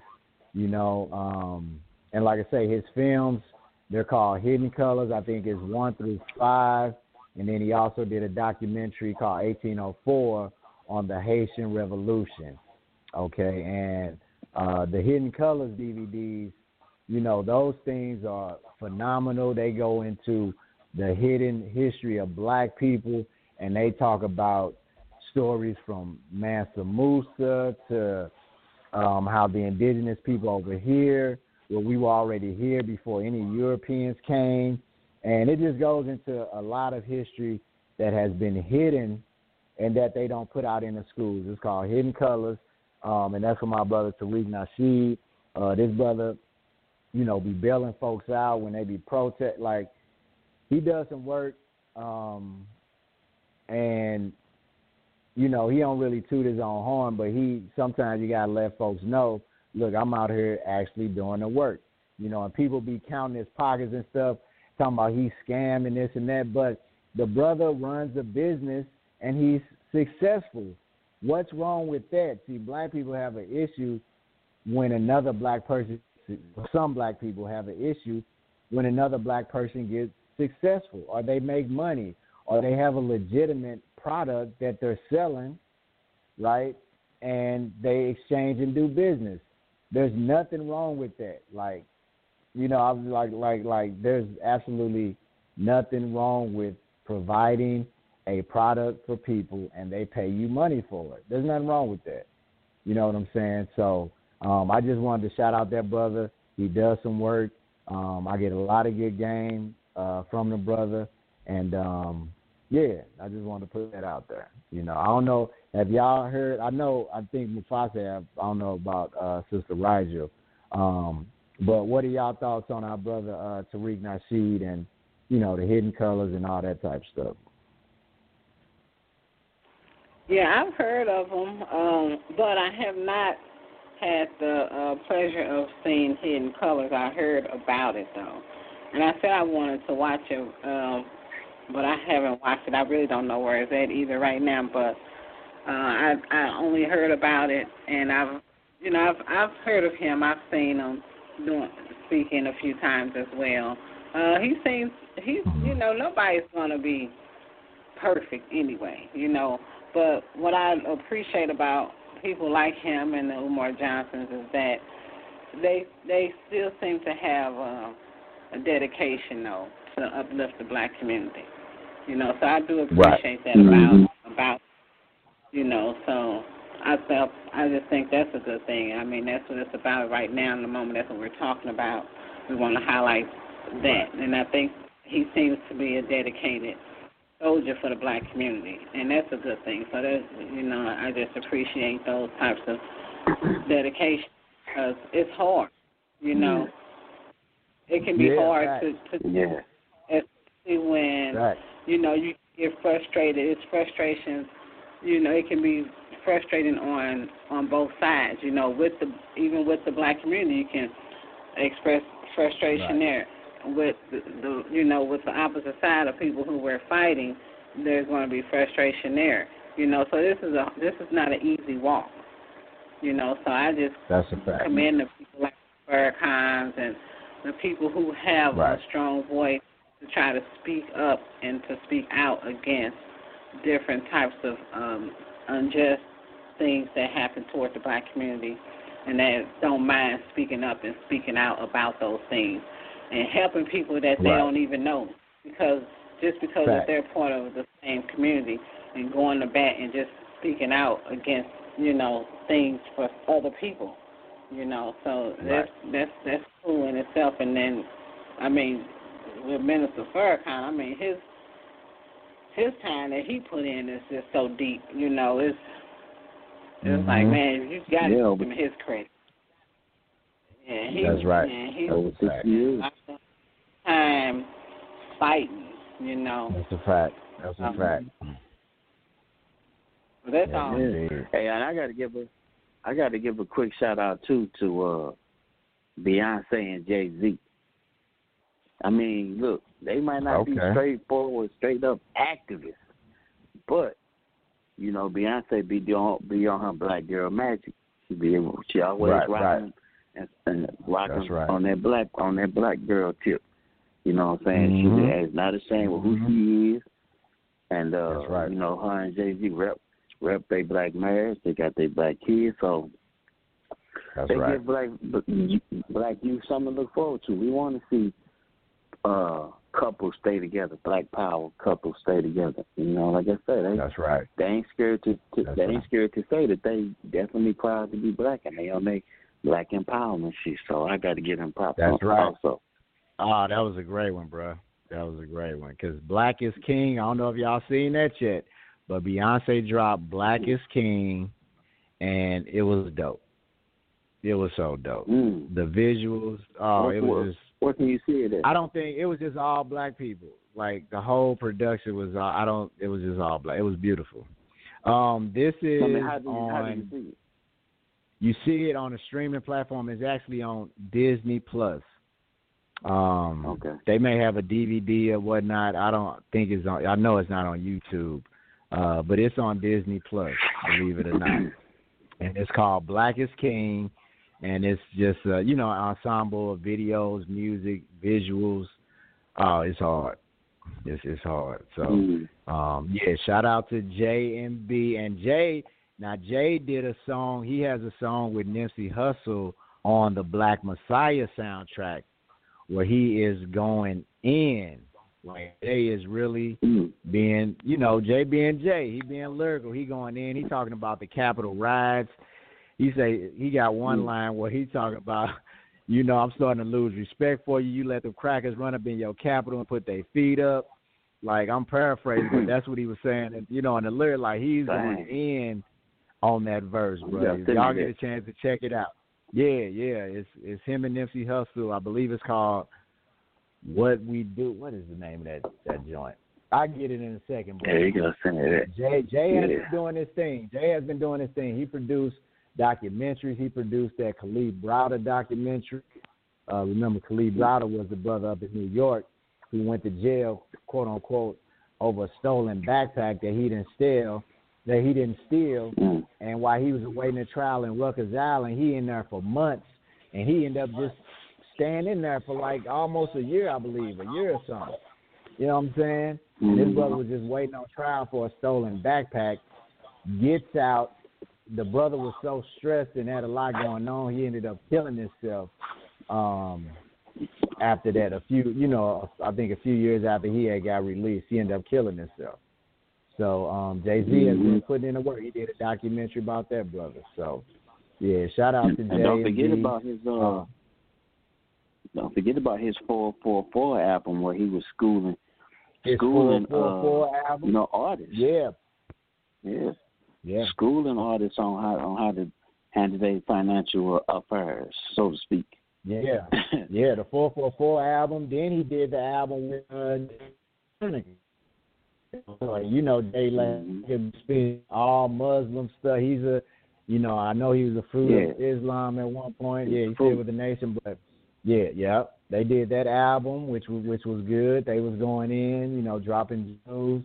And like I say, his films, they're called Hidden Colors. I think it's 1 through 5. And then he also did a documentary called 1804 on the Haitian Revolution. Okay, and the Hidden Colors DVDs, those things are phenomenal. They go into the hidden history of black people, and they talk about stories from Mansa Musa to how the indigenous people over here, well, we were already here before any Europeans came. And it just goes into a lot of history that has been hidden and that they don't put out in the schools. It's called Hidden Colors, and that's for my brother Tariq Nasheed. This brother, be bailing folks out when they be protest. Like, he does some work, and, he don't really toot his own horn, but sometimes you got to let folks know, look, I'm out here actually doing the work. And people be counting his pockets and stuff, talking about he's scamming this and that, but the brother runs a business and he's successful. What's wrong with that? See, black people have an issue when another black person, some black people have an issue when another black person gets successful, or they make money, or they have a legitimate product that they're selling, right? And they exchange and do business. There's nothing wrong with that. Like, You know, I was like, there's absolutely nothing wrong with providing a product for people and they pay you money for it. There's nothing wrong with that. You know what I'm saying? So I just wanted to shout out that brother. He does some work. I get a lot of good game from the brother. And, yeah, I just wanted to put that out there. You know, I don't know. Have y'all heard? I think Mufasa, I don't know about Sister Rigel. But what are y'all thoughts on our brother Tariq Nasheed and, you know, the Hidden Colors and all that type of stuff? Yeah, I've heard of him, but I have not had the pleasure of seeing Hidden Colors. I heard about it, though. And I said I wanted to watch it, but I haven't watched it. I really don't know where it's at either right now, but I only heard about it, and I've heard of him. I've seen him speaking a few times as well. Nobody's going to be perfect anyway, you know. But what I appreciate about people like him and the Umar Johnsons is that they still seem to have a dedication, though, to uplift the black community. You know, so I do appreciate that about you know, so I just think that's a good thing. I mean, that's what it's about right now in the moment. That's what we're talking about. We want to highlight that. And I think he seems to be a dedicated soldier for the black community, and that's a good thing. So that's, you know, I just appreciate those types of dedication because it's hard, you know. It can be hard to especially when, you know, you get frustrated. It's frustrations, you know, it can be frustrating on both sides, you know, even with the black community, you can express frustration there. With with the opposite side of people who we're fighting, there's going to be frustration there. You know, so this is not an easy walk. You know, so I just commend the people like Farrakhan's and the people who have a strong voice to try to speak up and to speak out against different types of unjust things that happen toward the black community, and that don't mind speaking up and speaking out about those things. And helping people that they don't even know, because they're part of the same community, and going to bat and just speaking out against, you know, things for other people, you know. So that's cool in itself. And then, I mean, with Minister Farrakhan, I mean his time that he put in is just so deep, you know. It's like, man, you got to give him his credit. Yeah, that's right. He's a lot of time fighting, you know. That's a fact. But that's all. Hey, and I got to give a quick shout out too to Beyonce and Jay-Z. I mean, look, they might not be straightforward, straight up activists, but you know, Beyonce be on her black girl magic. She always rocking. And rocking on that black girl tip. You know what I'm saying? She is not ashamed of who she is. And you know, her and Jay-Z rep their black marriage. They got their black kids, so they give black youth something to look forward to. We want to see couples stay together, black power couples stay together. You know, like I said, they ain't scared to say that they definitely proud to be black, and they on their black empowerment shit, so I got to get them props. That's right. Also. Oh, that was a great one, bro. That was a great one. Because Black is King, I don't know if y'all seen that yet, but Beyonce dropped Black is King, and it was dope. It was so dope. The visuals, it was just... Where can you see it at? I don't think... It was just all black people. Like, the whole production was... It was just all black. It was beautiful. This is how do you see it? You see it on a streaming platform. It's actually on Disney Plus. They may have a DVD or whatnot. I don't think it's on. I know it's not on YouTube, but it's on Disney Plus. Believe it or not, and it's called Black is King, and it's just an ensemble of videos, music, visuals. Oh, it's hard. It's hard. So shout out to JMB and Jay. Now, Jay did a song. He has a song with Nipsey Hussle on the Black Messiah soundtrack where he is going in. Like Jay is really being, Jay being Jay. He being lyrical. He going in. He talking about the Capitol riots. He say he got one line where he talking about, I'm starting to lose respect for you. You let them crackers run up in your Capitol and put their feet up. Like, I'm paraphrasing, but that's what he was saying. And, in the lyric, like, he's going in on that verse, bro. Y'all get a chance to check it out. Yeah. It's him and Nipsey Hussle. I believe it's called What We Do. What is the name of that joint? I'll get it in a second, bro. Yeah, you gotta send it. Jay has been doing his thing. He produced documentaries. He produced that Khalid Browder documentary. Remember, Khalid Browder was the brother up in New York who went to jail, quote unquote, over a stolen backpack that he didn't steal. And while he was awaiting a trial in Rikers Island, he in there for months, and he ended up just staying in there for like almost a year, I believe, a year or something. You know what I'm saying? And his brother was just waiting on trial for a stolen backpack. Gets out. The brother was so stressed and had a lot going on, he ended up killing himself. After that, I think a few years after he had got released, he ended up killing himself. So Jay-Z has been putting in the work. He did a documentary about that brother. So, yeah, shout out to Jay. And don't forget about his Don't forget about his 444 album where he was schooling 444 album. Artists. Yeah. Schooling artists on how to handle their financial affairs, so to speak. Yeah. The 444 album. Then he did the album with Jay Lane spent all Muslim stuff. He's I know he was a fruit of Islam at one point. Yeah, he stayed with the nation, but they did that album, which was good. They was going in, dropping news.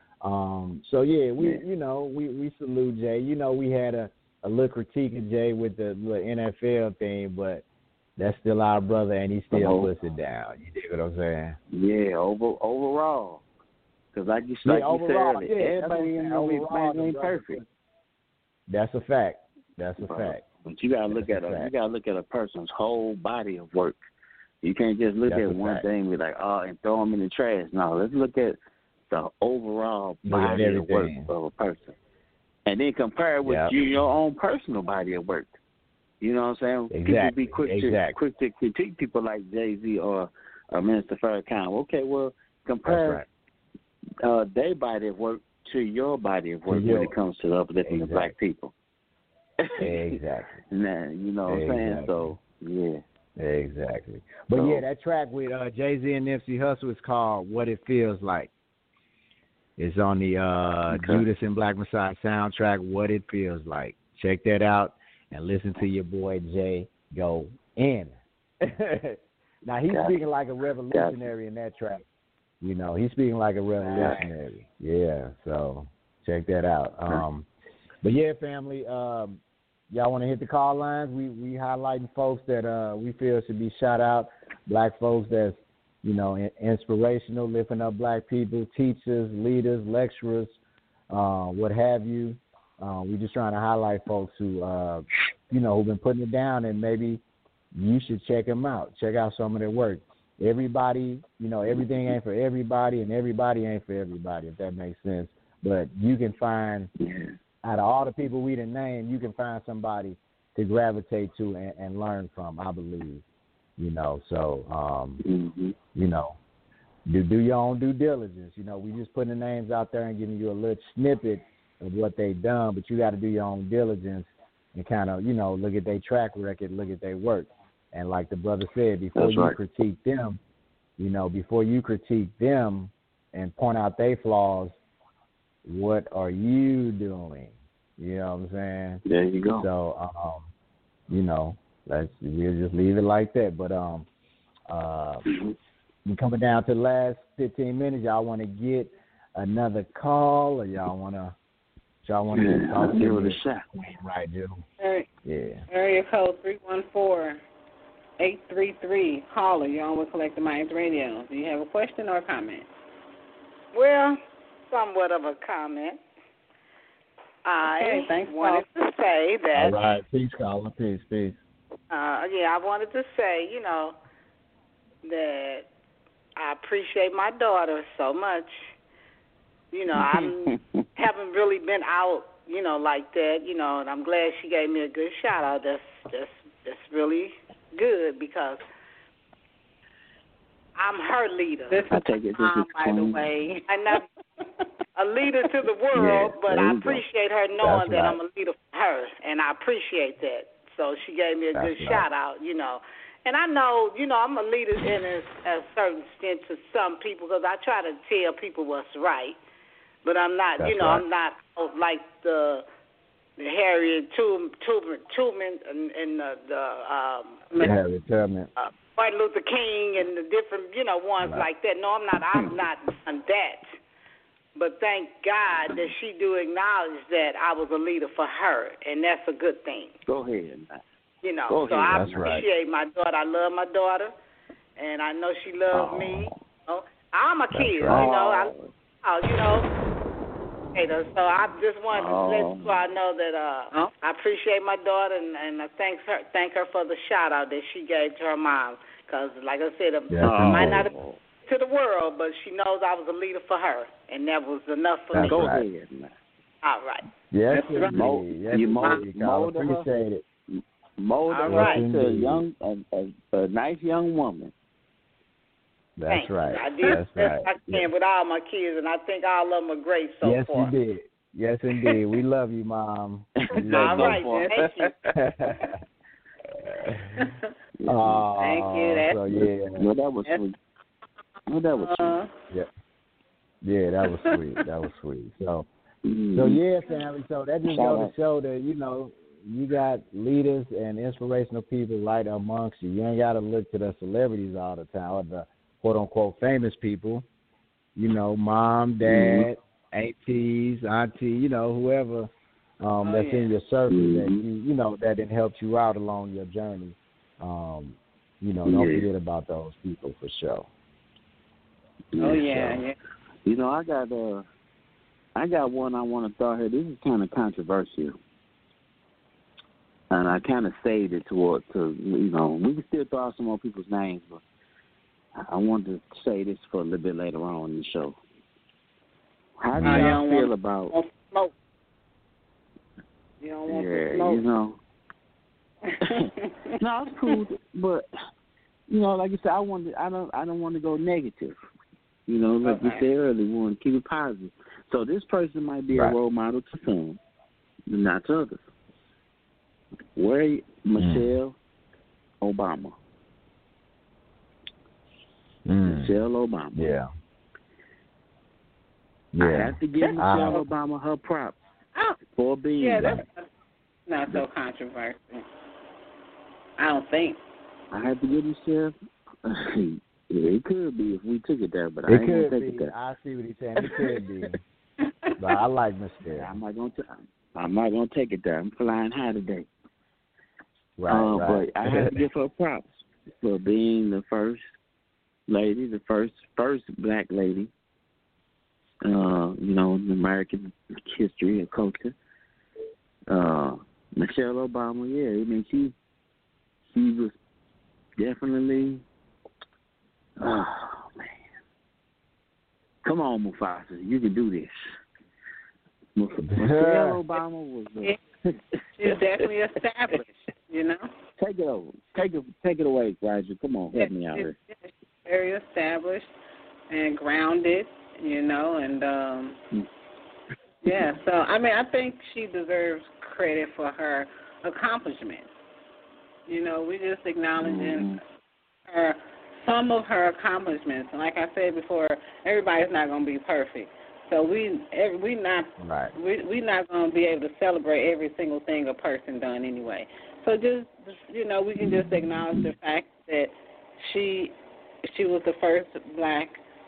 We salute Jay. We had a little critique of Jay with the NFL thing, but that's still our brother, and he still puts it down. You dig what I'm saying? Yeah, overall. Because like you said, everybody ain't perfect. That's a fact. But you gotta look at a person's whole body of work. You can't just look at one thing and be like, and throw them in the trash. No, let's look at the overall body of work of a person, and then compare it with your own personal body of work. You know what I'm saying? Exactly. People be quick to critique people like Jay-Z or Minister Farrakhan. Okay, well, compare their body of work to your body of work when it comes to the uplifting of black people. Exactly. Now, you know what I'm saying? So, yeah. Exactly. But that track with Jay-Z and Nipsey Hussle is called What It Feels Like. It's on the Judas and Black Messiah soundtrack, What It Feels Like. Check that out and listen to your boy Jay go in. Now, he's speaking like a revolutionary in that track. He's speaking like a revolutionary. Yeah, so check that out. But yeah, family, y'all want to hit the call lines? We highlighting folks that we feel should be shout out, black folks that's, inspirational, lifting up black people, teachers, leaders, lecturers, what have you. We're just trying to highlight folks who, who've been putting it down, and maybe you should check them out. Check out some of their work. Everybody, everything ain't for everybody, and everybody ain't for everybody, if that makes sense. But you can find, out of all the people we done named, you can find somebody to gravitate to and learn from, I believe. So, do your own due diligence. We just putting the names out there and giving you a little snippet of what they've done, but you got to do your own diligence and kind of, look at their track record, look at their work. And like the brother said, before you critique them, and point out their flaws, what are you doing? You know what I'm saying? There you go. So, we'll just leave it like that. But we're coming down to the last 15 minutes. Y'all want to get another call, or y'all want to talk to give it a shot? Right, Joe. Yeah. Area code 314-833. Caller, you're on with Collective Minds Radio. Do you have a question or a comment? Well, somewhat of a comment. I wanted to say that. All right, peace, caller. Peace. I wanted to say, that I appreciate my daughter so much. You know, I haven't really been out, you know, like that, you know, and I'm glad she gave me a good shout out. That's really good because I'm her leader. I take it this is by the way. I'm not a leader to the world, but I appreciate her knowing that I'm a leader for her, and I appreciate that. So she gave me a good shout out, you know. And I know, you know, I'm a leader in a certain extent to some people because I try to tell people what's right. But I'm not, I'm not like the Harriet Tubman and the Harriet Tubman. Martin Luther King and the different, you know, ones like that. No, I'm not on that. But thank God that she do acknowledge that I was a leader for her, and that's a good thing. Go ahead. You know, so I appreciate my daughter. I love my daughter, and I know she loves me. You know? I'm a kid, you know. So I just wanted to let you all know that I appreciate my daughter, and I thank her for the shout out that she gave to her mom. Because, like I said, I might not have to the world, but she knows I was a leader for her, and that was enough for me. Go ahead. All right. Yes, you mold appreciate it. Mold her into a nice young woman. That's right. I did the best I can with all my kids, and I think all of them are great so far. Yes, you did. Yes, indeed. We love you, Mom. All right, thank you. Thank you. So, yeah. That was sweet. That was sweet. Yeah, that was sweet. That was sweet. So yeah, family. So that just goes to show that, you know, you got leaders and inspirational people right amongst you. You ain't got to look to the celebrities all the time or the quote-unquote famous people, you know, mom, dad, aunties, auntie, you know, whoever that's in your circle that you know, that it helped you out along your journey. You know, don't forget about those people for sure. Yeah. You know, I got one I want to throw here. This is kind of controversial. And I kind of saved it to, you know, we can still throw out some more people's names, but I wanted to say this for a little bit later on in the show. How do y'all feel about smoke? You don't want to smoke. You know. No, it's cool, but you know, like I said, I don't want to go negative. You know, like we said earlier, we want to keep it positive. So this person might be a role model to some, but not to others. Michelle Obama. Michelle Obama. Yeah. I have to give Michelle Obama her props for being that's not so controversial. I don't think. I have to give Michelle. It could be if we took it there, but I ain't gonna take it there. I see what he's saying. It could be, but I like Michelle. I'm not gonna take it there. I'm flying high today. Right. But I have to give her props for being the first lady, the first black lady, you know, in American history and culture. Michelle Obama, I mean, she was definitely, oh, man. Come on, Mufasa, you can do this. Michelle Obama was she's definitely established, you know. Take it over. Take it away, Roger. Come on, help me out here. She's very established and grounded, you know, and so I mean, I think she deserves credit for her accomplishments. You know, we just acknowledging some of her accomplishments. And like I said before, everybody's not going to be perfect. So we not going to be able to celebrate every single thing a person done anyway. So just, you know, we can just acknowledge the fact that she was the first black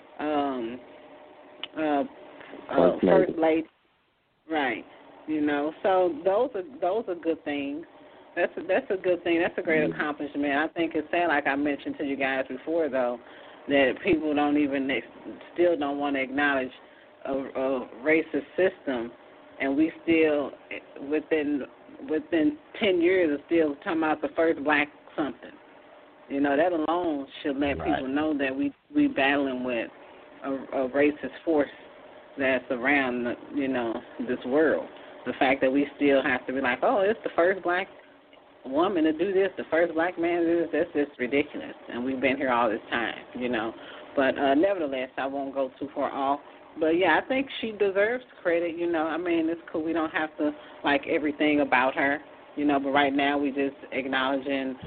first lady. Right. You know, so those are good things. That's a good thing. That's a great accomplishment. I think it's sad, like I mentioned to you guys before, though, that people still don't want to acknowledge a racist system, and we still within 10 years are still talking about the first black something. You know, that alone should let people know that we battling with a racist force that's around, this world. The fact that we still have to be like, oh, it's the first black woman to do this, the first black man to do this, that's just ridiculous. And we've been here all this time, But nevertheless, I won't go too far off. But, yeah, I think she deserves credit, I mean, it's cool. We don't have to like everything about her, but right now we just acknowledging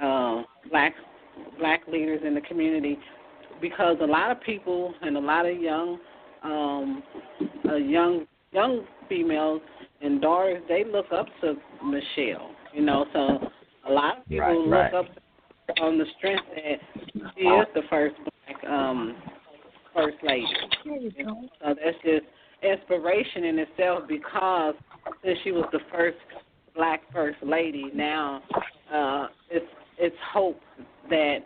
black leaders in the community, because a lot of people and a lot of young females and daughters, they look up to Michelle, so a lot of people look up to her on the strength that she is the first black first lady. So that's just inspiration in itself, because since she was the first black first lady, now it's hope that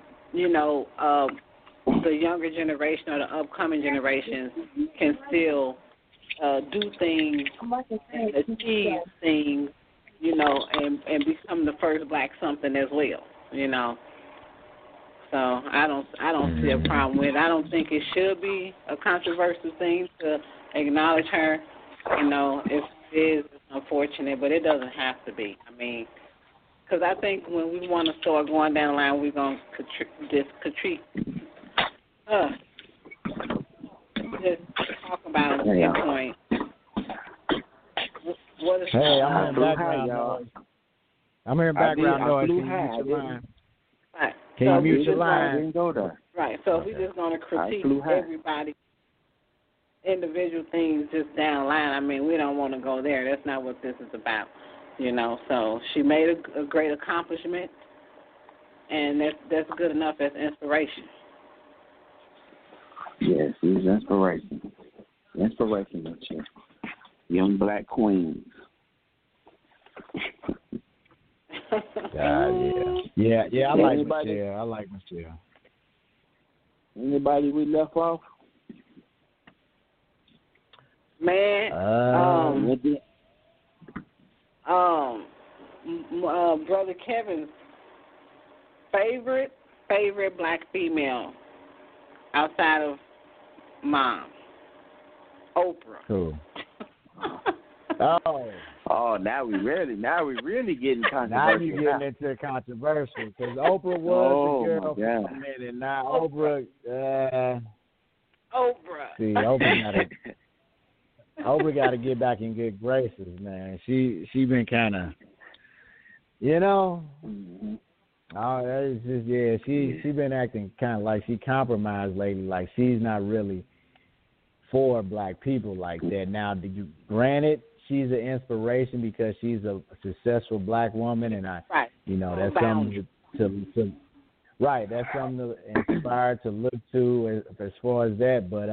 the younger generation or the upcoming generations can still do things and achieve things, and become the first black something as well, So I don't see a problem with it. I don't think it should be a controversial thing to acknowledge her. If it is, it's unfortunate, but it doesn't have to be. I mean, because I think when we want to start going down the line, we're going to just talk about it at that point. What is I'm hearing background noise. I'm hearing background noise. Can you mute your line? Right. Can you mute your line? Right. So if we're just going to critique everybody, individual things just down the line, I mean, we don't want to go there. That's not what this is about, So she made a great accomplishment, and that's good enough as inspiration. Yes, she's inspiration. Inspirational chick. Young black queens. Yeah. I like Michelle. Anybody we left off? Man, Brother Kevin's favorite black female outside of Mom, Oprah. Cool. Now we really getting controversial. Now you getting into controversial, because Oprah was the girl for a minute. Now Oprah. See, Oprah got to get back in good graces, man. She been kind of, it's just, she been acting kind of like she compromised lately. Like she's not really for black people like that. Now, granted, she's an inspiration because she's a successful black woman, and that's something to that's something to inspire to look to as far as that. But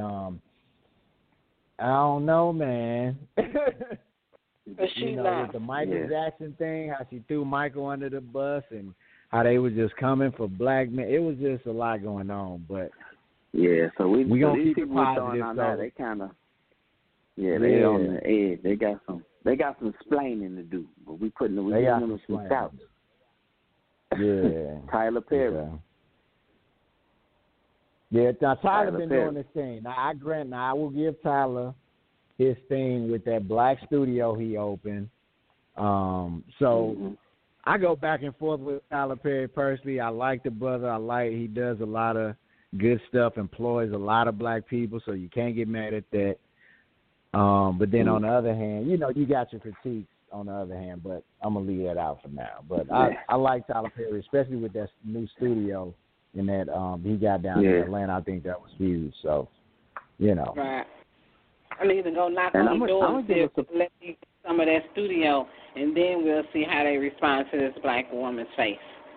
I don't know, man. But with the Michael Jackson thing, how she threw Michael under the bus, and how they were just coming for black men. It was just a lot going on, but so we gonna keep it positive. So they kind of they on the edge. They got some explaining to do, but we giving them some shouts. Yeah, Tyler Perry. Yeah, now Tyler been doing this thing. Now I will give Tyler his thing with that black studio he opened. I go back and forth with Tyler Perry personally. I like the brother. He does a lot of good stuff, employs a lot of black people, so you can't get mad at that. But then on the other hand, you got your critiques on the other hand, but I'm going to leave that out for now. But I like Tyler Perry, especially with that new studio and that he got down in Atlanta. I think that was huge. So, Right. I need to go knock on the door and see if let me some of that studio, and then we'll see how they respond to this black woman's face.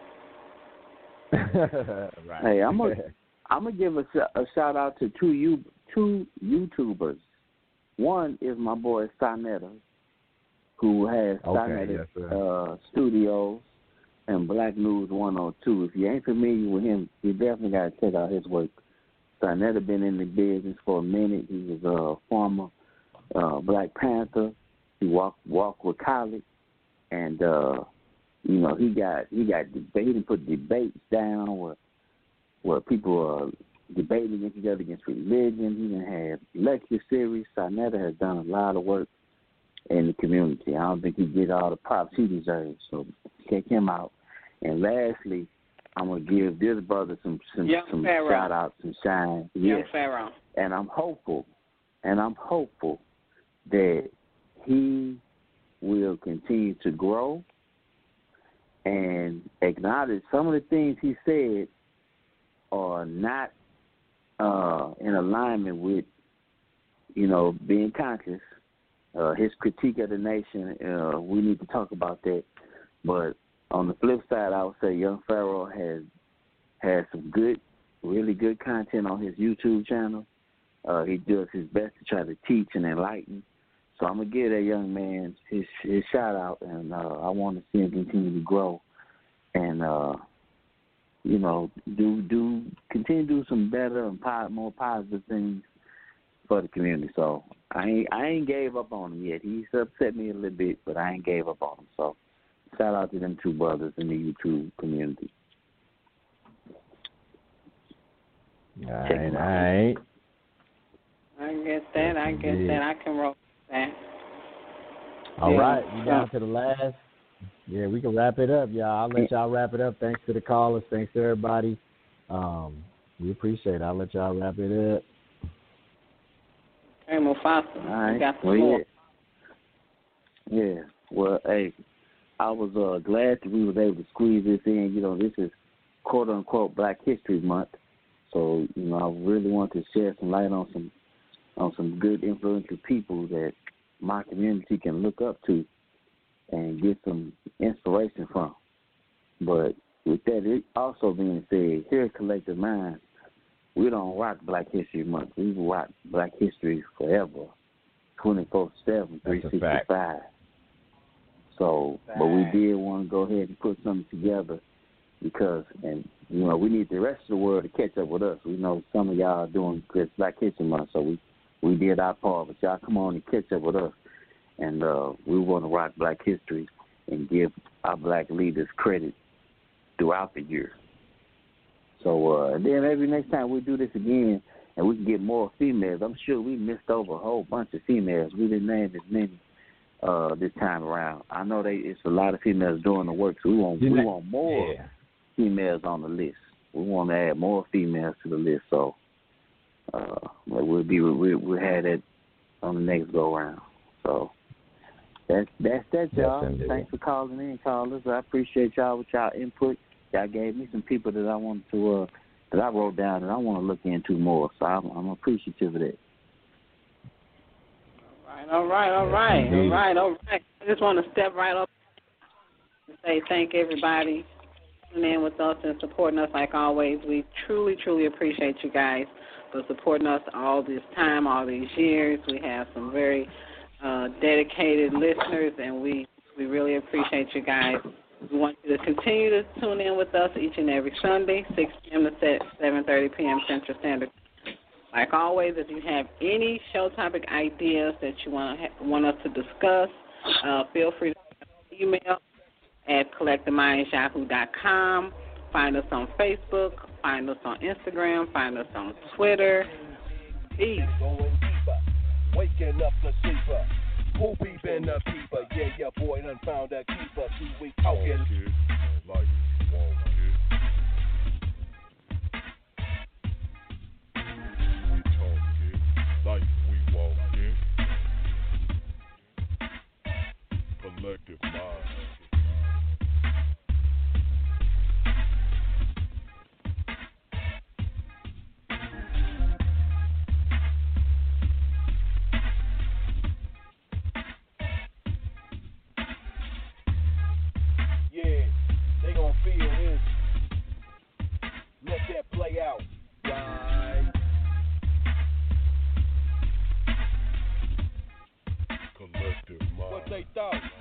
Right. Hey, I'm gonna give a shout out to two YouTubers. One is my boy Sonetta, who has Sonetta Studios and Black News 102. If you ain't familiar with him, you definitely got to check out his work. Sonetta been in the business for a minute. He was a former Black Panther. He walked with Khaled, and You know, he got debate. He done put debates down where people are debating against each other, against religion. He done had lecture series. Sarnetta has done a lot of work in the community. I don't think he get all the props he deserves. So check him out. And lastly, I'm gonna give this brother some shout outs and shine. Young Pharaoh. And I'm hopeful that he will continue to grow and acknowledge some of the things he said are not in alignment with, you know, being conscious. His critique of the nation, we need to talk about that. But on the flip side, I would say Young Pharaoh has some good, really good content on his YouTube channel. He does his best to try to teach and enlighten. So I'm going to give that young man his shout out, and I want to see him continue to grow and, you know, continue to do some better and more positive things for the community. So I ain't gave up on him yet. He's upset me a little bit, but I ain't gave up on him. So shout out to them two brothers in the YouTube community. All right. I get that. I can roll with that. All right. We down to the last. Yeah, we can wrap it up, y'all. I'll let y'all wrap it up. Thanks to the callers. Thanks to everybody. We appreciate it. I'll let y'all wrap it up. Hey, Mufasa. All right. We got some more. Yeah. Well, hey, I was glad that we was able to squeeze this in. You know, this is quote-unquote Black History Month. So, you know, I really want to shed some light on some good, influential people that my community can look up to and get some inspiration from. But with that, it also being said, here at Collective Minds, we don't rock Black History Month. We rock Black History forever, 24/7, 365. So, but we did want to go ahead and put something together because, and you know, we need the rest of the world to catch up with us. We know some of y'all are doing Black History Month, so we did our part. But y'all come on and catch up with us, and we want to rock Black history and give our Black leaders credit throughout the year. So then maybe next time we do this again and we can get more females. I'm sure we missed over a whole bunch of females. We didn't name as many this time around. I know it's a lot of females doing the work, so we want more females on the list. We want to add more females to the list. So we'll have that on the next go round. So that's that, y'all. Yes, thanks for calling in, callers. I appreciate y'all with y'all input. Y'all gave me some people that I wanted to that I wrote down that I want to look into more. So I'm appreciative of that. All right. I just want to step right up and say thank everybody tuning in with us and supporting us like always. We truly, truly appreciate you guys for supporting us all this time, all these years. We have some very dedicated listeners, and we really appreciate you guys. We want you to continue to tune in with us each and every Sunday, 6 p.m. to 7:30 p.m. Central Standard. Like always, if you have any show topic ideas that you want us to discuss, feel free to email at collecttheminds@yahoo.com. Find us on Facebook. Find us on Instagram. Find us on Twitter. Peace. Waking up the sleeper. Who be been a keeper? Yeah, boy done found a keeper. See, we talking like we walking. Collective Minds. Let that play out. Right. Collective Mind. What they thought.